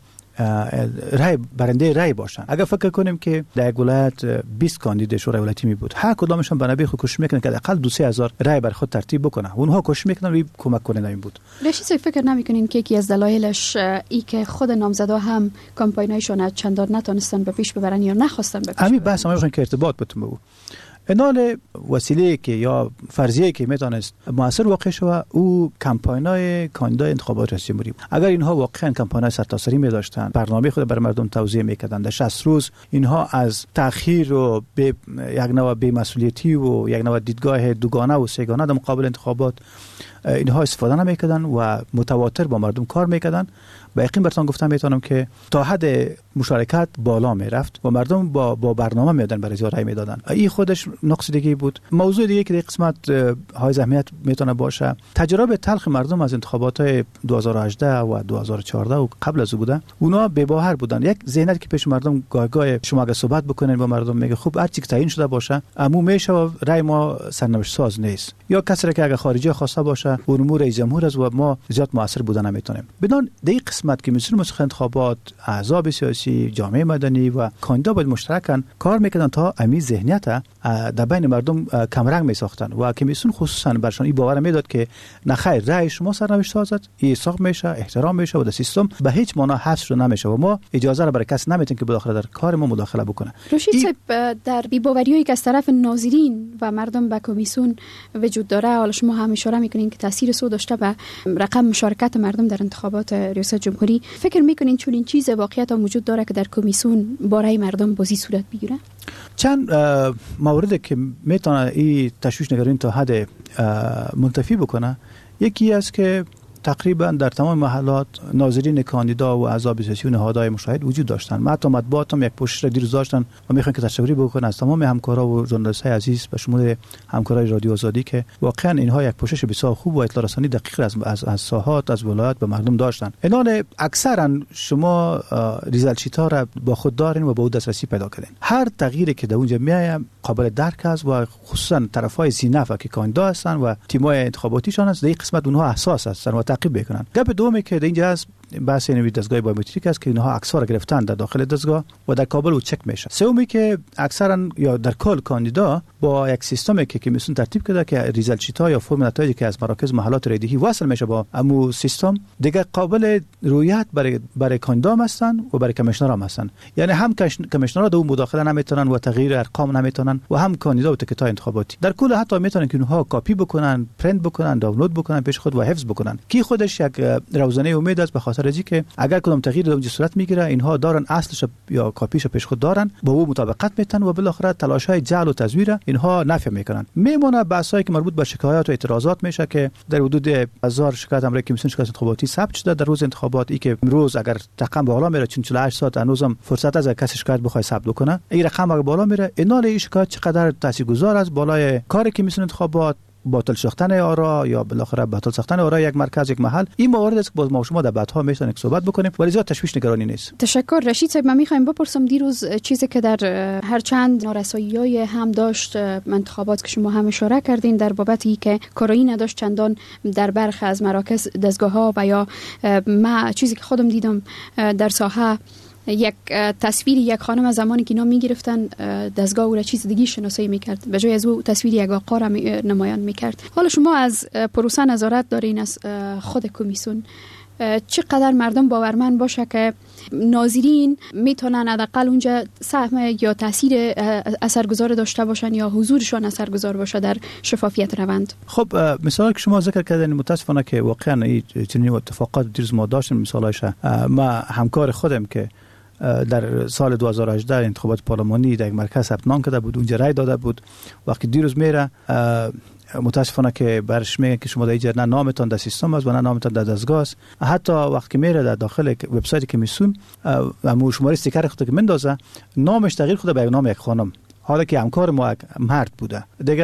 رای برنده رای باشن. اگر فکر کنیم که در یک ولایت 20 کاندید شورای ولایتی می بود، هر کدامشون بنابه خود کوشش میکنن که حداقل 2-3 هزار رای بر خود ترتیب بکنه، اونها کوشش میکنن و کمک کننده این بود. رشید، فکر نمیکنین که یکی از دلایلش ای که خود نامزدا هم کمپاینایشون چندان نتونستن به پیش ببرن یا نخواستن به پیش همین بحث ما که ارتباط بتونه بود. انال وسیله که یا فرضیه که میتونست موثر واقع شود او کمپاینای کاندیدای انتخابات رئیس جمهوری. اگر اینها واقعا کمپاینای سرتاسری می داشتن، برنامه خود بر مردم توضیح میکردن، در 60 روز اینها از تأخیر و به یک نوع بی‌مسئولیتی و یک نوع دیدگاه دوگانه و سه‌گانه در مقابل انتخابات اینها استفاده نمیکردن و متواتر با مردم کار میکردن، با یقین براتون گفتم میتونم که تا حد مشارکت بالا میرفت و مردم با برنامه میادن برای رای میدادن. این خودش نقص دیگه بود. موضوع دیگه که در قسمت های اهمیت میتونه باشه، تجربه تلخ مردم از انتخابات 2018 و 2014 و قبل از او بوده، اونا به‌باور بودن. یک ذهنیت که پیش مردم گاهی شما اگه صحبت بکنین با مردم میگه خب هر چی که تعیین شده باشه عمو میشه و رای ما سرنوشت ساز نیست، یا کسی که اگه خارجی خواسته باشه امور رئیس جمهور است و ما زیاد موثر بودن نمیتونیم. بدون در قسمت که مسئول انتخابات، احزاب سیاسی، جامعه مدنی و کاندیدا باید مشترکاً کار میکردن تا امی ذهنیت در بین مردم کمرنگ میساختن و کمیسیون خصوصا برشان این باور میداد که نه خیر رای شما سرنوشت سازد، این ساخت میشه، احترام میشه و در سیستم به هیچ معنا حذف نمیشه و ما اجازه را برای کس نمیتیم که بداخل در کار ما مداخله بکنه. رشید صاحب، در بی‌باوریایی که از طرف ناظرین و مردم به کمیسیون وجود داره، حالا شما هم اشاره میکنین که تاثیر سو داشته به رقم مشارکت مردم در انتخابات ریاست جمهوری، فکر میکنین چون این چیز واقعیت وجود داره که در کمیسیون برای مردم بازی صورت بگیره؟ چند موردی که میتونه این تشویش نگرانی تا حد منتفی بکنه، یکی است که تقریبا در تمام محلات ناظرین کاندیدا و احزاب سیاسی و نهادهای مشاهد وجود داشتن. حتی مطبوعات هم یک پوشش را دیروز داشتن و میخوان که تشکری بکنن از تمام همکارا و ژورنالیست‌های عزیز به شمول همکارای رادیو آزادی که واقعا اینها یک پوشش بسیار خوب و اطلاع رسانی دقیق از ساحات از ولایت به مردم داشتن. اینان اکثرا شما ریزالت شیت‌ها را با خود دارین و به دسترسی پیدا کردین. هر تغییری که در اونجا میاد قابل درک است و خصوصا طرفای زینف که کاندیدا هستن و تیم‌های انتخاباتیشان است، در این قسمت اونها حساس هستن و تعقیب بکنن. گپ دومی که در اینجا است بحث اینوی دستگاه بایومتریک است که اینها عکس‌ها را گرفتن در داخل دستگاه و در کابل و چک میشه. سومی که اکثرا یا در کل کاندیدا با یک سیستمی که کمیسیون ترتیب کرده که ریزالت شیت‌ها یا فرم نتایجی که از مراکز محلات رایدهی وصل میشه با امو سیستم دیگه قابل رویت برای کاندیدا هستن و برای کمیشنر هم هستن. یعنی هم کمیشنرها در اون مداخله نمیتونن و تغییر ارقام نمیتونن و هم کاندیدا و تکت‌های انتخاباتی. در کل حتی میتونن که اونها کاپی بکنن، پرینت بکنن، دانلود بکنن پیش خود و حفظ بکنن. کی خودش یک روزانه امید است به خاطر اینکه اگر کدام تغییر در اونجا صورت میگیره اینها دارن اصلش یا کاپیش پیش خود دارن، با او مطابقت میتن و بالاخره تلاش‌های جعل و تزویر اینها نفی میکنن. میمونه بحثایی که مربوط به شکایات و اعتراضات میشه که در حدود 1000 شکایت امر کمیسیون شکایت انتخاباتی ثبت شده در روز انتخابات. ای که امروز اگر رقم بالا میره 48 ساعت هنوزم فرصت از کسی شکایت بخواد ثبت بکنه، این رقم اگر بالا میره اینال این شکایت چقدر تاثیرگذار است بالای کار کمیسیون انتخابات، باطل ساختن آرا یا بالاخره باطل ساختن آرا یک مرکز یک محل. این موارد است که باز ما شما در بعدها میتونیم صحبت بکنیم ولی زیاد تشویش نگرانی نیست. تشکر رشید صاحب. من میخوایم بپرسم دیروز چیزی که در هر چند نارسایی‌های هم داشت انتخابات که شما هم اشاره کردین در بابت ای که کارایی نداشت چندان در برخی از مراکز دستگاه‌ها و یا ما چیزی که خودم دیدم در ساحه یک تصویر یک خانم از زمانی که اینا میگرفتن دستگاه او را چیز دیگه شناسایی میکرد به جای از او تصویر یک آقا را نمایان میکرد. حالا شما از پروسه نظارت دارین از خود کمیسیون، چقدر مردم باورمند باشه که ناظرین میتونن حداقل اونجا سهم یا تاثیر اثرگذار داشته باشن یا حضورشان اثرگذار باشه در شفافیت روند؟ خب مثالی که شما ذکر کردین متاسفانه که واقعا این چنین اتفاقات دیروز ما داشتیم. مثالایش ما همکار خودم که در سال 2018 انتخابات پارلمانی در یک مرکز ثبت نام کرده بود، اونجا رای داده بود. وقتی دیروز میره متاسفانه که برش میگن که شما در اینجا نه نامتان در سیستم است و نه نامتان در دستگاه است. حتی وقتی میره در داخل وبسایت کمیسیون و شماره استیکر خود که مندازه نامش تغییر خود به نام یک خانم، حالا که همکار ما مرد بوده. دیگه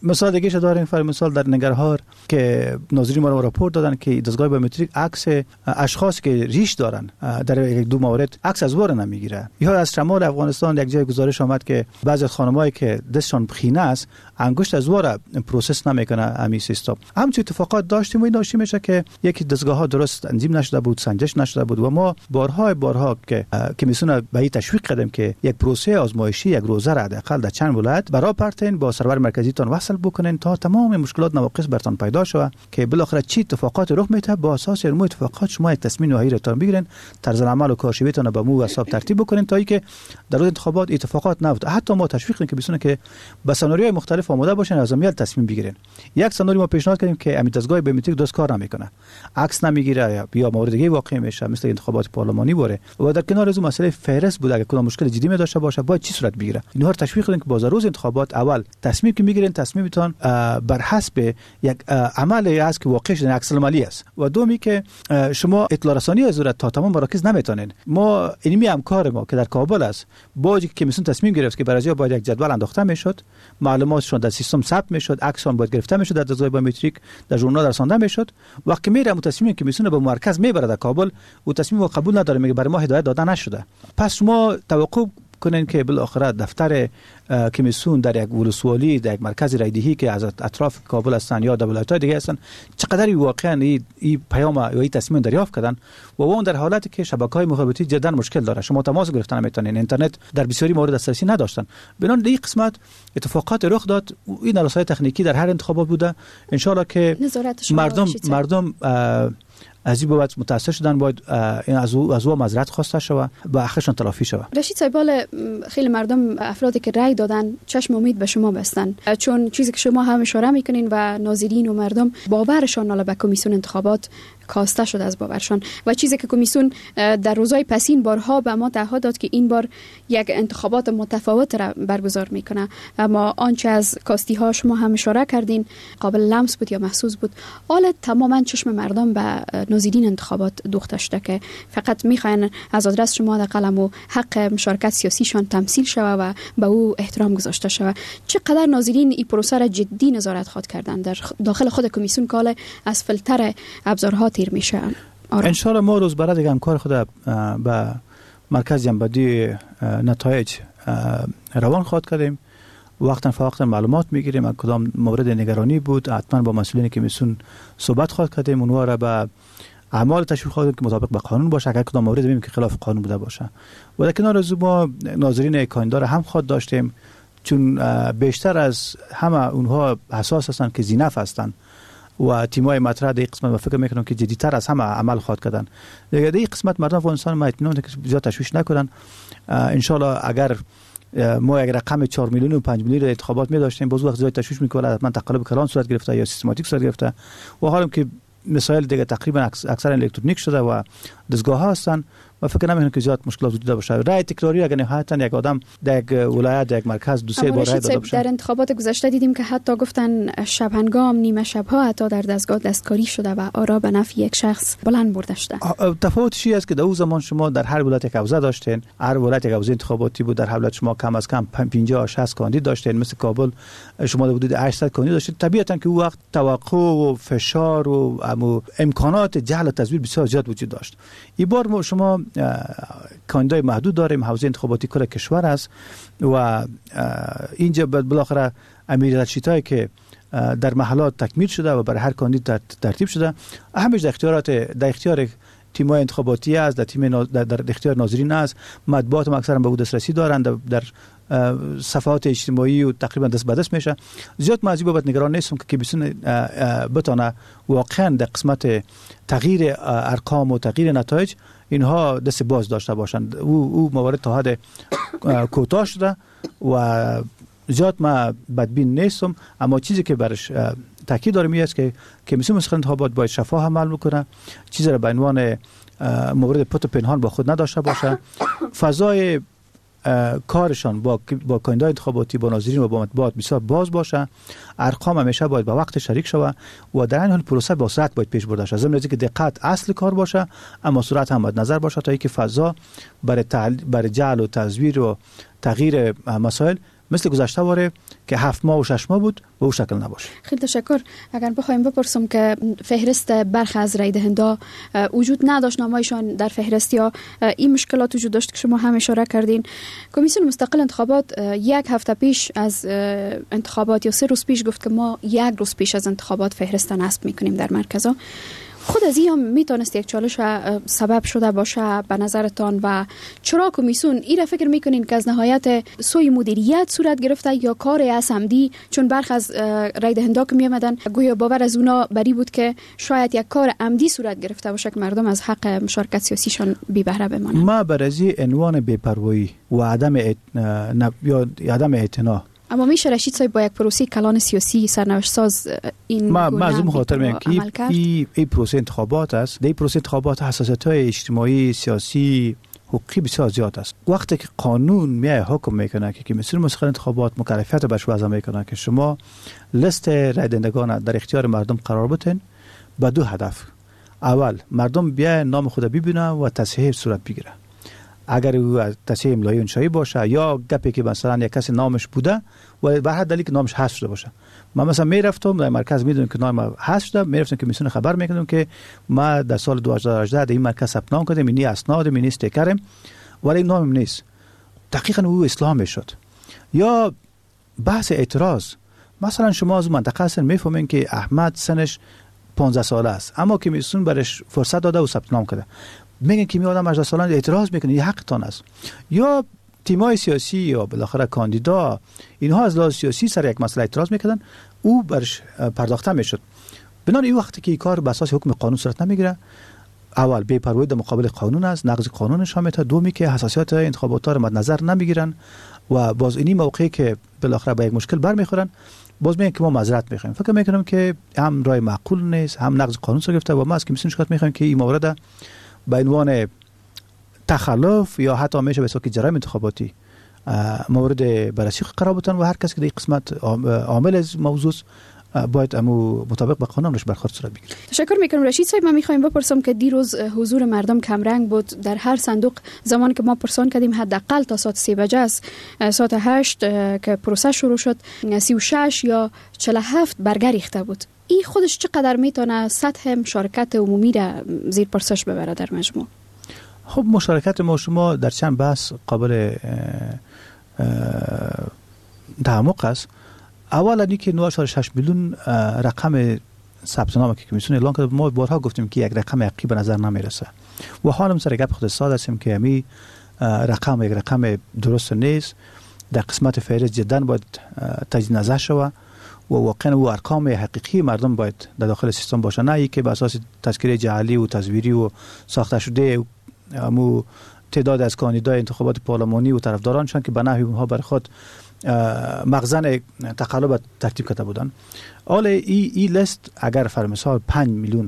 مثال دیگه داریم. فرض مثال در ننگرهار که ناظرین ما رو راپورت دادن که دستگاه بیومتریک عکس اشخاص که ریش دارن در یک دو مورد عکس از وار نمیگیره. یا از شمال افغانستان یک جای گزارش آمد که بعضی از خانمایی که دستشان بخینه است انگشت از وار پروسس نمیکنه همین سیستم. همچین اتفاقات داشتیم و این داشته میشه که یکی دستگاه ها درست تنظیم نشده بود، سنجش نشده بود و ما بارها که میسونه به این تشویق کردیم که یک پروسه آزمایشی یک روزه را حداقل در چند ولایت برای پرتین با سرور مرکزی تان وصل بکنین تا تمام مشکلات نواقص برتان پیدا شود که بالاخره چی اتفاقات رخ میده با اساس علم اتفاقات شما یک تصمیم نهایی را تان بگیرین، طرز عمل و کارشویتون به مو حساب ترتیب بکنین تا اینکه در روز انتخابات اتفاقات نیفته. حتی ما تشویق کنیم که میسونه که با سناریوهای مختلف آماده باشین از امیال تصمیم بگیرین. یک سناریو ما پیشنهاد کردیم که امید دستگاه بیومتریک درست کار نمیکنه، عکس نمیگیره یا مورد دیگه واقع میشه مثل انتخابات پارلمانی باره و در کنار از مسئله فهرست بود اگه کدام مشکل جدی می داشته باشه باید چی صورت بگیره. اینها رو تشویق کنیم که باز روز انتخابات اول تصمیم که میگیرین تصمیمتون بر حسب یک عملی است که واقع شده عکس العملی است و دومی که شما اطلاع رسانی از تا تمام مراکز نمیتونین. ما اینمی همکار ما که در کابل است باجی که میسون تصمیم گرفت که برای باید یک جدول انداخته میشد، معلوماتشون در سیستم ثبت میشد، عکسشون باید گرفته میشد، در دستگاه بیومتریک در ژورنال رسانده میشد. وقتی میره تصمیم که میسونه به مرکز میبره در کابل و تصمیم رو قبول نداره، میگه برای ما هدایت داده نشده. پس شما توقع کنین که بالاخره دفتر کمیسیون در یک ولسوالی در یک مرکز رایدهی که از اطراف کابل هستن یا در ولایت‌های دیگه هستن چقدر واقعا این پیام یا این تصمیم دریافت کردن و اون در حالتی که شبکه‌های مخابراتی جدا مشکل داره، شما تماس گرفتن نمیتونین، اینترنت در بسیاری موارد دسترسی نداشتن. بنابراین این قسمت اتفاقات رخ داد. این رسانه‌های تکنیکی در هر انتخابات بوده. ان شاءالله که مردم از این بابت متاثر شدن، باید این از او معذرت خواسته شود و آخرشان تلافی شود. رشید صاحب، خیلی مردم افرادی که رأی دادن چشم امید به شما بستن، چون چیزی که شما هم اشاره میکنین و ناظرین و مردم باورشان به کمیسیون انتخابات کاسته شده از باورشان و چیزی که کمیسیون در روزهای پسین بارها به ما تعهد داد که این بار یک انتخابات متفاوت را برگزار میکنه، اما آنچه از کاستی ها شما هم اشاره کردین قابل لمس بود یا محسوس بود. حالا تماما چشم مردم به ناظرین انتخابات دوخته شده که فقط میخواین از آدرس شما در قلم و حق مشارکت سیاسیشان تمثیل شود و به او احترام گذاشته شود. چقدر ناظرین این پروسه را جدی نظارت خواهد کردن در داخل خود کمیسیون که از فیلتر ابزارها تیر میشه؟ ان شاء الله ما روز برای دیگه همکار خود به مرکز جنبندی نتایج روان خواهد کردیم. وقتا فوقتا معلومات میگیریم از کدام مورد نگرانی بود، حتما با مسئولین کمیسیون صحبت خواهد کردیم، اونها را به اعمال تشویق خواهد که مطابق با قانون باشه، اگر کدام مورد ببینیم که خلاف قانون بوده باشه. و در کنار از ما ناظرین کاندار هم خواهد داشتیم، چون بیشتر از همه اونها حساس هستن که زینف هستن و تیمای مطرح در این قسمت ما فکر میکنم که جدیتر از همه عمل خواهد کردن. در این قسمت مردم افغانستان ما اطمینان که زیاد تشویش نکنن. ان شاء الله اگر ما یک رقم 4 میلیون و 5 میلیون انتخابات می داشتیم باز وقت زیاد تشویش میکنه، حتما تقلب کلان صورت گرفته یا سیستماتیک صورت گرفته و حالا که مسائل دیگه تقریبا اکثر الکترونیک شده و دستگاه ها هستن و فکر نمی‌کنم که زیاد مشکلات وجود باشه. رای تکراری اگر نهایتا یک آدم در یک ولایت در یک مرکز دو سه بار رای داده باشه. در انتخابات گذشته دیدیم که حتی گفتن شب هنگام نیمه شب ها حتی در دستگاه دستکاری شده و آرا به نفع یک شخص بلند برده شده. تفاوتش است که در اون زمان شما در هر ولایت یک حوزه داشتین، هر ولایت یک حوزه انتخاباتی بود، در هر ولایت شما کم از کم 50 60 کاندید داشتین. مثل کابل شما در حدود 800 کاندید داشتید. طبیعتا که اون وقت توقع و فشار و امکانات جعل و تزویر بسیار زیاد وجود داشت. این بار شما کاندیدای محدود داریم، حوزه انتخاباتی کل کشور است و اینجا بالاخره امیریت شیتایی که در محلات تکمیل شده و برای هر کاندید ترتیب شده، همش در اختیار تیم‌های انتخاباتی است، در اختیار ناظرین است. مطبوعات هم اکثرا به او دسترسی دارند، در صفحات اجتماعی و تقریبا دست به دست میشه. زیاد من از این بابت نگران نیستم که کمیسیون بتونه واقعا در قسمت تغییر ارقام و تغییر نتایج اینها دست باز داشته باشند. او موارد تا حد کوتاه شده و زیاد من بدبین نیستم، اما چیزی که برش تاکید دارم است که کمیسیون انتخابات باید شفاف عمل بکنه، چیزی را به عنوان مورد پت و پنهان با خود نداشته باشه. فضای کارشان با کاندیدای انتخاباتی، با ناظرین و با مطبوعات بسیار باز باشه. ارقام همیشه باید با وقت شریک شود و در این حال پروسه با سرعت باید پیش برده شود. ضمن اینکه دقت اصل کار باشه، اما سرعت هم باید نظر باشه تا اینکه فضا برای جعل و تزویر و تغییر مسائل مثل گذشته باره که 7 ماه و 6 ماه بود و او شکل نباشه. خیلی تشکر. اگر بخوایم بپرسم که فهرست برخی از رای دهنده وجود نداشت، نامایشان در فهرست یا این مشکلات وجود داشت که شما هم اشاره کردین، کمیسیون مستقل انتخابات 1 هفته پیش از انتخابات یا 3 روز پیش گفت که ما 1 روز پیش از انتخابات فهرست نصب میکنیم در مرکزها. خود از این هم میتونست یک چالش سبب شده باشه به نظرتان و چرا کمیسیون این را فکر میکنین که از نهایت سوی مدیریت صورت گرفته یا کار عمدی؟ چون برخی از رای دهنده که میامدن گویا باور از اونا بری بود که شاید یک کار عمدی صورت گرفته باشه که مردم از حق مشارکت سیاسیشان بی بهره بمانند. ما برای عنوان بی‌پروایی و عدم اعتنا اما میشه رشید صاحب با یک پروسه کلان سیاسی سرنوشت ساز این ما از اون خاطر میگم که این پروسه انتخابات است. در پروسه انتخابات حساسیت‌های اجتماعی، سیاسی، حقوقی بسیار زیاد است. وقتی که قانون میای حکم میکنه که کمیسیون مستقل انتخابات مکلفیت بهش وضع میکنه که شما لیست رای دهندگان در اختیار مردم قرار بدین با 2 هدف. اول مردم بیای نام خود ببینه و تصحیح صورت بگیره. اگر او تصحیح املایی انشایی باشه یا گپی که مثلا یک کسی نامش بوده و به هر دلیلی که نامش حذف شده باشه، من مثلا میرفتم در مرکز میدونم که نام حذف شده، میرفتم که کمیسیون خبر میکردم که ما در سال 2018 در این مرکز ثبت نام کردیم، اینی اسناد، اینی استیکرم، ولی نامم نیست. دقیقاً او اصلاح میشد. یا بحث اعتراض، مثلا شما از منطقه هستین میفهمین که احمد سنش 15 ساله است اما کمیسیون برش فرصت داده و ثبت نام کرده، میگن که می آدم 18 سالان اعتراض میکنه، این حقتان است. یا تیمای سیاسی یا بالاخره کاندیدا اینها از لحاظ سیاسی سر یک مسئله اعتراض میکردن، او برش پرداخته میشد. بنابراین این وقتی که این کار به اساس حکم قانون صورت نمیگیره، اول بی‌پروایی در مقابل قانون است، نقض قانون شامل است، دومی که حساسیت انتخابات را مد نظر نمیگیرن و باز اینی موقعی که بالاخره به یک مشکل برمیخورن باز میگن که ما معذرت میخوایم. فکر میکنم که هم رای معقول نیست، هم نقض قانون صورت گرفته و ما از کمیسیون شکایت میخوایم که این مورد به عنوان تخلف یا حتی میشه به صورت جرایم انتخاباتی مورد بررسی قرار بدن و هر کسی که در قسمت عامل از موضوع باید مطابق با قانون روش برخورد صورت بگیره. تشکر میکنم رشید صاحب. من میخوایم بپرسم که دیروز حضور مردم کمرنگ بود در هر صندوق. زمانی که ما پرسان کردیم حداقل تا ساعت 3 بجه است، ساعت 8 که پروسه شروع شد 36 یا 47 برگر ریخته بود. این خودش چقدر میتونه سطح مشارکت عمومی را زیر پرسش ببره در مجموع؟ خب مشارکت ما شما در چند بحث قابل تعمق است. اولا اینکه 9.6 میلیون رقم ثبت نام که کمیسیون اعلام کرده، ما بارها گفتیم که یک رقم حقیقی به نظر نمیرسه و حالم سر گپ خود ساده هستیم که همین رقم یک رقم درست نیست. در قسمت فهرست جدا باید تجدید نظر شود و واقعا و ارقام حقیقی مردم باید در داخل سیستم باشه، نه اینکه به اساس تذکره جعلی و تزویری و ساخته شده امو تعداد از کاندیدای انتخابات پارلمانی و طرفدارانشان که به نحوی اونها بر خود مخزن تقلب ترتیب کرده بودن. حالا این لیست اگر فرمثال 5 میلیون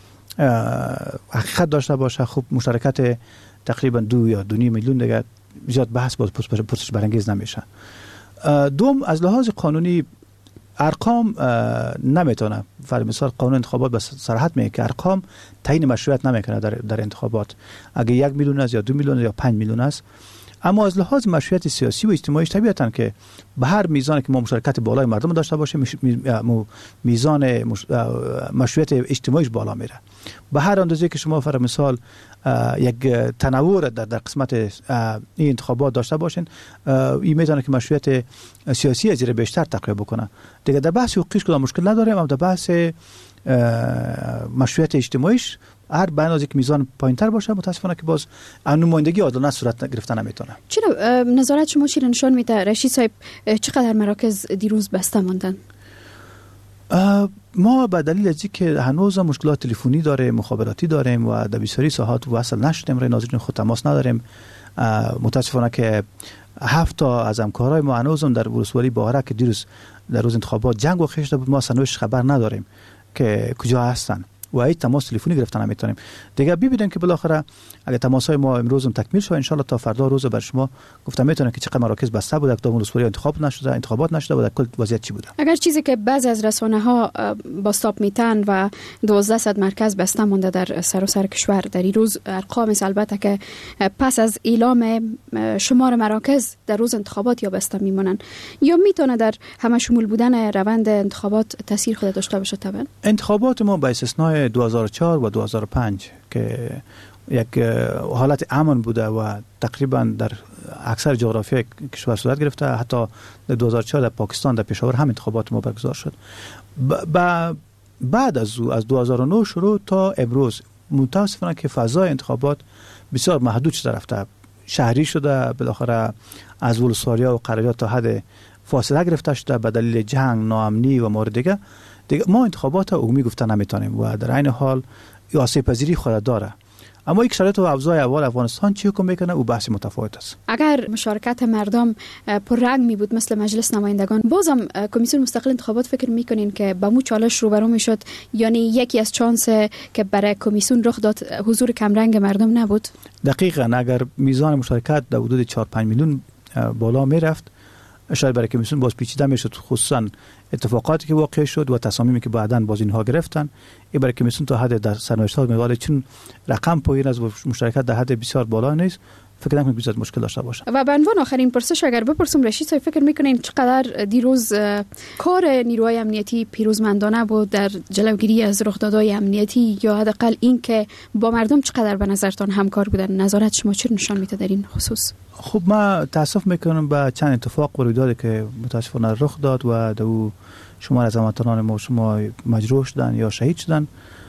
حقیقت داشته باشه، خب مشارکت تقریبا 2 یا 2.5 میلیون دیگه زیاد بحث باز پرسش برانگیز نمیشه. دوم از لحاظ قانونی ارقام نمیتونه، فرمثال قانون انتخابات به صراحت میگه که ارقام تعیین مشروعیت نمیکنه در انتخابات. اگه 1 میلیون است یا 2 میلیون یا 5 میلیون است، اما از لحاظ مشروعیت سیاسی و اجتماعی طبیعتاً که به هر میزانی که ما مشارکت بالای مردم داشته باشیم میزان مشروعیت اجتماعیش بالا میره. به هر اندازه که شما فرمثال یک تنوع در قسمت این انتخابات داشته باشین، این میتونه که مشروعیت سیاسی از زیر بیشتر تقویت بکنه. دیگه در بحث حقوقیش کدام مشکل نداریم، اما در بحث مشروعیت اجتماعیش هر بیان یک میزان پایینتر باشه متاسفانه که باز نمایندگی عادلانه صورت گرفتن نمیتونه. چرا نظارت شما چی نشان میده رشید صاحب؟ چقدر مراکز دیروز بسته ماندن؟ ما به دلیل از اینکه هنوز مشکلات تلفنی داریم، مخابراتی داریم و در بسیاری ساحات وصل نشدیم، رای ناظرین خود تماس نداریم. متاسفانه که 7 تا از همکارای ما هنوز در ولسوالی باهره که دیروز در روز انتخابات جنگ و خشته بود، ما سنوش خبر نداریم که کجا هستن و هیچ تماس تلفنی گرفتن نمیتونیم. دیگه ببینیم که بالاخره اگه تماس‌های ما امروز هم تکمیل شه ان شاء الله تا فردا روز بر شما گفتم میتونم که چقدر مراکز بسته بود، اقدام ولسوالی انتخابات نشده بود، کل وضعیت چی بوده. اگر چیزی که بعضی از رسانه‌ها باستاب میتن و 1200 مرکز بسته مونده در سراسر کشور در این روز، ارقام البته که پس از اعلام شمار مراکز در روز انتخابات یا بسته میمونن، یا میتونه در همه شمول بودن روند انتخابات تاثیر خود داشته باشه؟ طبعا انتخابات ما با استثنای 2004 و 2005 که یک حالت امن بوده و تقریبا در اکثر جغرافیای کشور صورت گرفته، حتی در 2004 در پاکستان در پشاور هم انتخابات ما برگزار شد. بعد از 2009 شروع تا امروز متاسفانه که فضای انتخابات بسیار محدود شده رفته، شهری شده، بالاخره از ولسوالی‌ها و قرارداد تا حد فاصله گرفته شده به دلیل جنگ، ناامنی و موارد دیگه ما انتخابات عمومی گفتن نمیتونیم و در عین حال آسیب پذیری خود داره. اما یک شرایط و اوضاع اول افغانستان چی حکم میکنه او بحث متفاوت است. اگر مشارکت مردم پررنگ می بود مثل مجلس نمایندگان، بازم کمیسیون مستقل انتخابات فکر میکنین که با مو چالش روبرو میشد؟ یعنی یکی از چانس که برای کمیسیون رخ داد حضور کمرنگ مردم نبود؟ دقیقاً اگر میزان مشارکت در حدود 4-5 میلیون بالا میرفت، شاید برای کمیسیون باز پیچیده میشد، خصوصا اتفاقاتی که واقع شد و تصامیمی که بعداً باز اینها گرفتن. این برای کمیسیون تا حد در سرنوشت‌ها میواد، چون رقم پایین از مشارکت در حد بسیار بالا نیست، فکر نکنم بسیار مشکل داشته باشه. و به عنوان آخرین پرسش اگر بپرسم رشید صاحب، فکر میکنین چقدر دیروز کار نیروهای امنیتی پیروزمندانه بود در جلوگیری از رخدادهای امنیتی، یا حداقل این که با مردم چقدر به نظرتان همکار بودن؟ نظارت شما چه نشان میده در این خصوص؟ خب ما تاسف میکنم به چند اتفاق و رویدادی که متاسفانه رخ داد و در شمار از هموطنان ما شما مجروح شدن یا شهید شدن.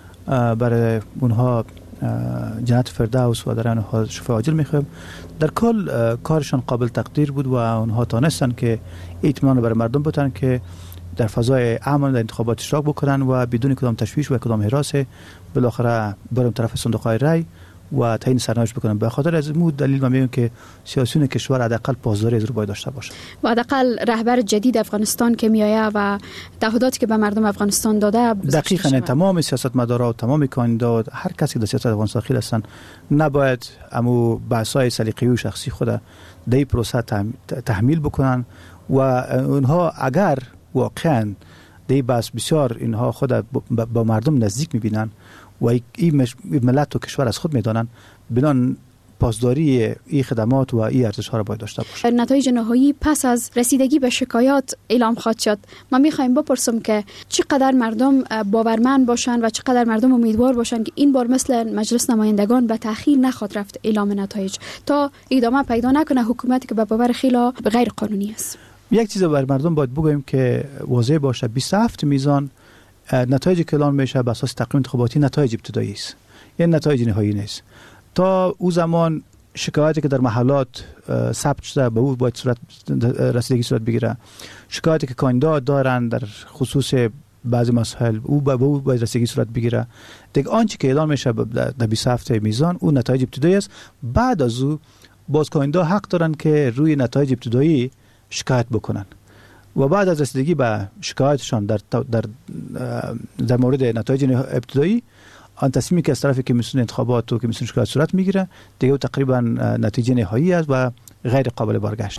برای اونها جنت فردوس و در آن حال شفای عاجل میخوایم. در کل کارشان قابل تقدیر بود و اونها تانستن که اطمینان برای مردم بتن که در فضای امن در انتخابات اشتراک بکنن و بدون کدام تشویش و کدام هراس بالاخره برن طرف صندوق‌های رای و تعیین سرنوشت بکنن. به خاطر از این دلیل من میگم که سیاسیون کشور حداقل پاسداری از رو باید داشته باشه و حداقل رهبر جدید افغانستان که میآید و تعهداتی که به مردم افغانستان داده دقیقاً تمام سیاستمدارا و تمام کاندیدات، هر کسی که در سیاست افغانستان داخل هستن، نباید امو بحث‌های سلیقه‌ای و شخصی خود در این پروسه تحمیل بکنن و اونها اگر واقعاً در بحث بسیار اینها خود با مردم نزدیک می‌بینن و این ملت و کشور از خود میدانن، بنان پاسداری این خدمات و این ارزش‌ها را باید داشته باشه. نتایج نهایی پس از رسیدگی به شکایات اعلام خواهد شد. ما می‌خوایم بپرسم که چقدر مردم باورمند باشن و چقدر مردم امیدوار باشن که این بار مثل مجلس نمایندگان به تأخیر نخواهد رفت اعلام نتایج تا ادامه پیدا نکنه حکومتی که به باور خیلی غیر قانونی است. یک چیز بر مردم باید بگویم که واضح باشه، 27 میزان نتایجی که اعلام میشه بر اساس تقویم انتخاباتی نتایج ابتدایی است، یعنی نتایج نهایی نیست. تا او زمان شکایاتی که در محلات ثبت شده به او باید رسیدگی صورت بگیره، شکایاتی که کاندیدات دارن در خصوص بعضی مسائل او باید رسیدگی صورت بگیره. دیگه آنچه که اعلام میشه در 27 میزان اون نتایج ابتدایی است. بعد از او باز کاندیدات حق دارن که روی نتایج ابتدایی شکایت بکنن و بعد از رسیدگی به شکایتشان در مورد نتایج ابتدایی، آن تصمیمی که از طرف کمیسیون انتخابات و کمیسیون شکایت صورت میگیره دیگه تقریبا نتیجه نهایی است و غیر قابل بازگشت.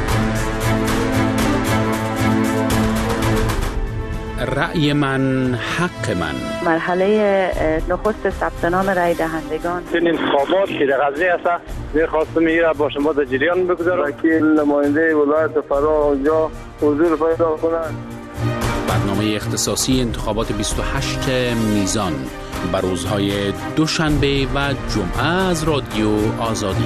رأی من حق من. مرحله نخست ثبت نام رای دهندگان. این انتخابات که در قضیه است می‌خواستم میره با شما در جریان بگذارم. وکیل نماینده ولایت فرا اونجا حضور پیدا کنند. برنامه اختصاصی انتخابات 28 میزان بر روزهای دوشنبه و جمعه از رادیو آزادی.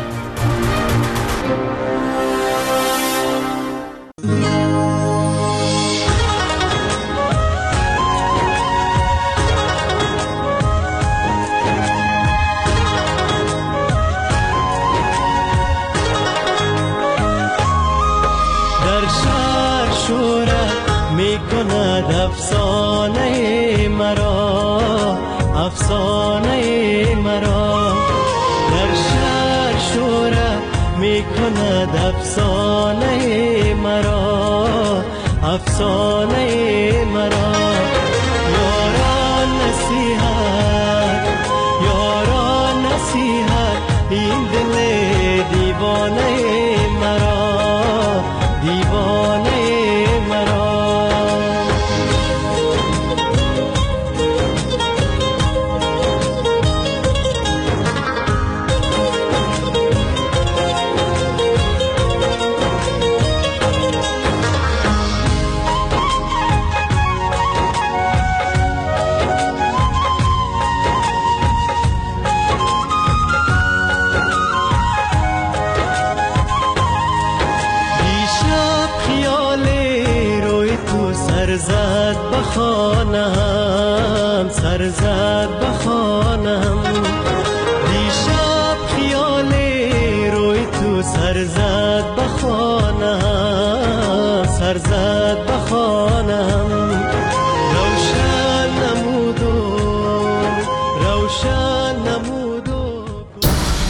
افسانه مرا افسانه مرا در شهر شوره می کند افسانه مرا افسانه مرا یاران نصیحت این دل دیوانه مرا، دیوانه مرا. سرزد بخانم، سرزد بخانم، دیشب خیال روی تو سرزد بخانم، سرزد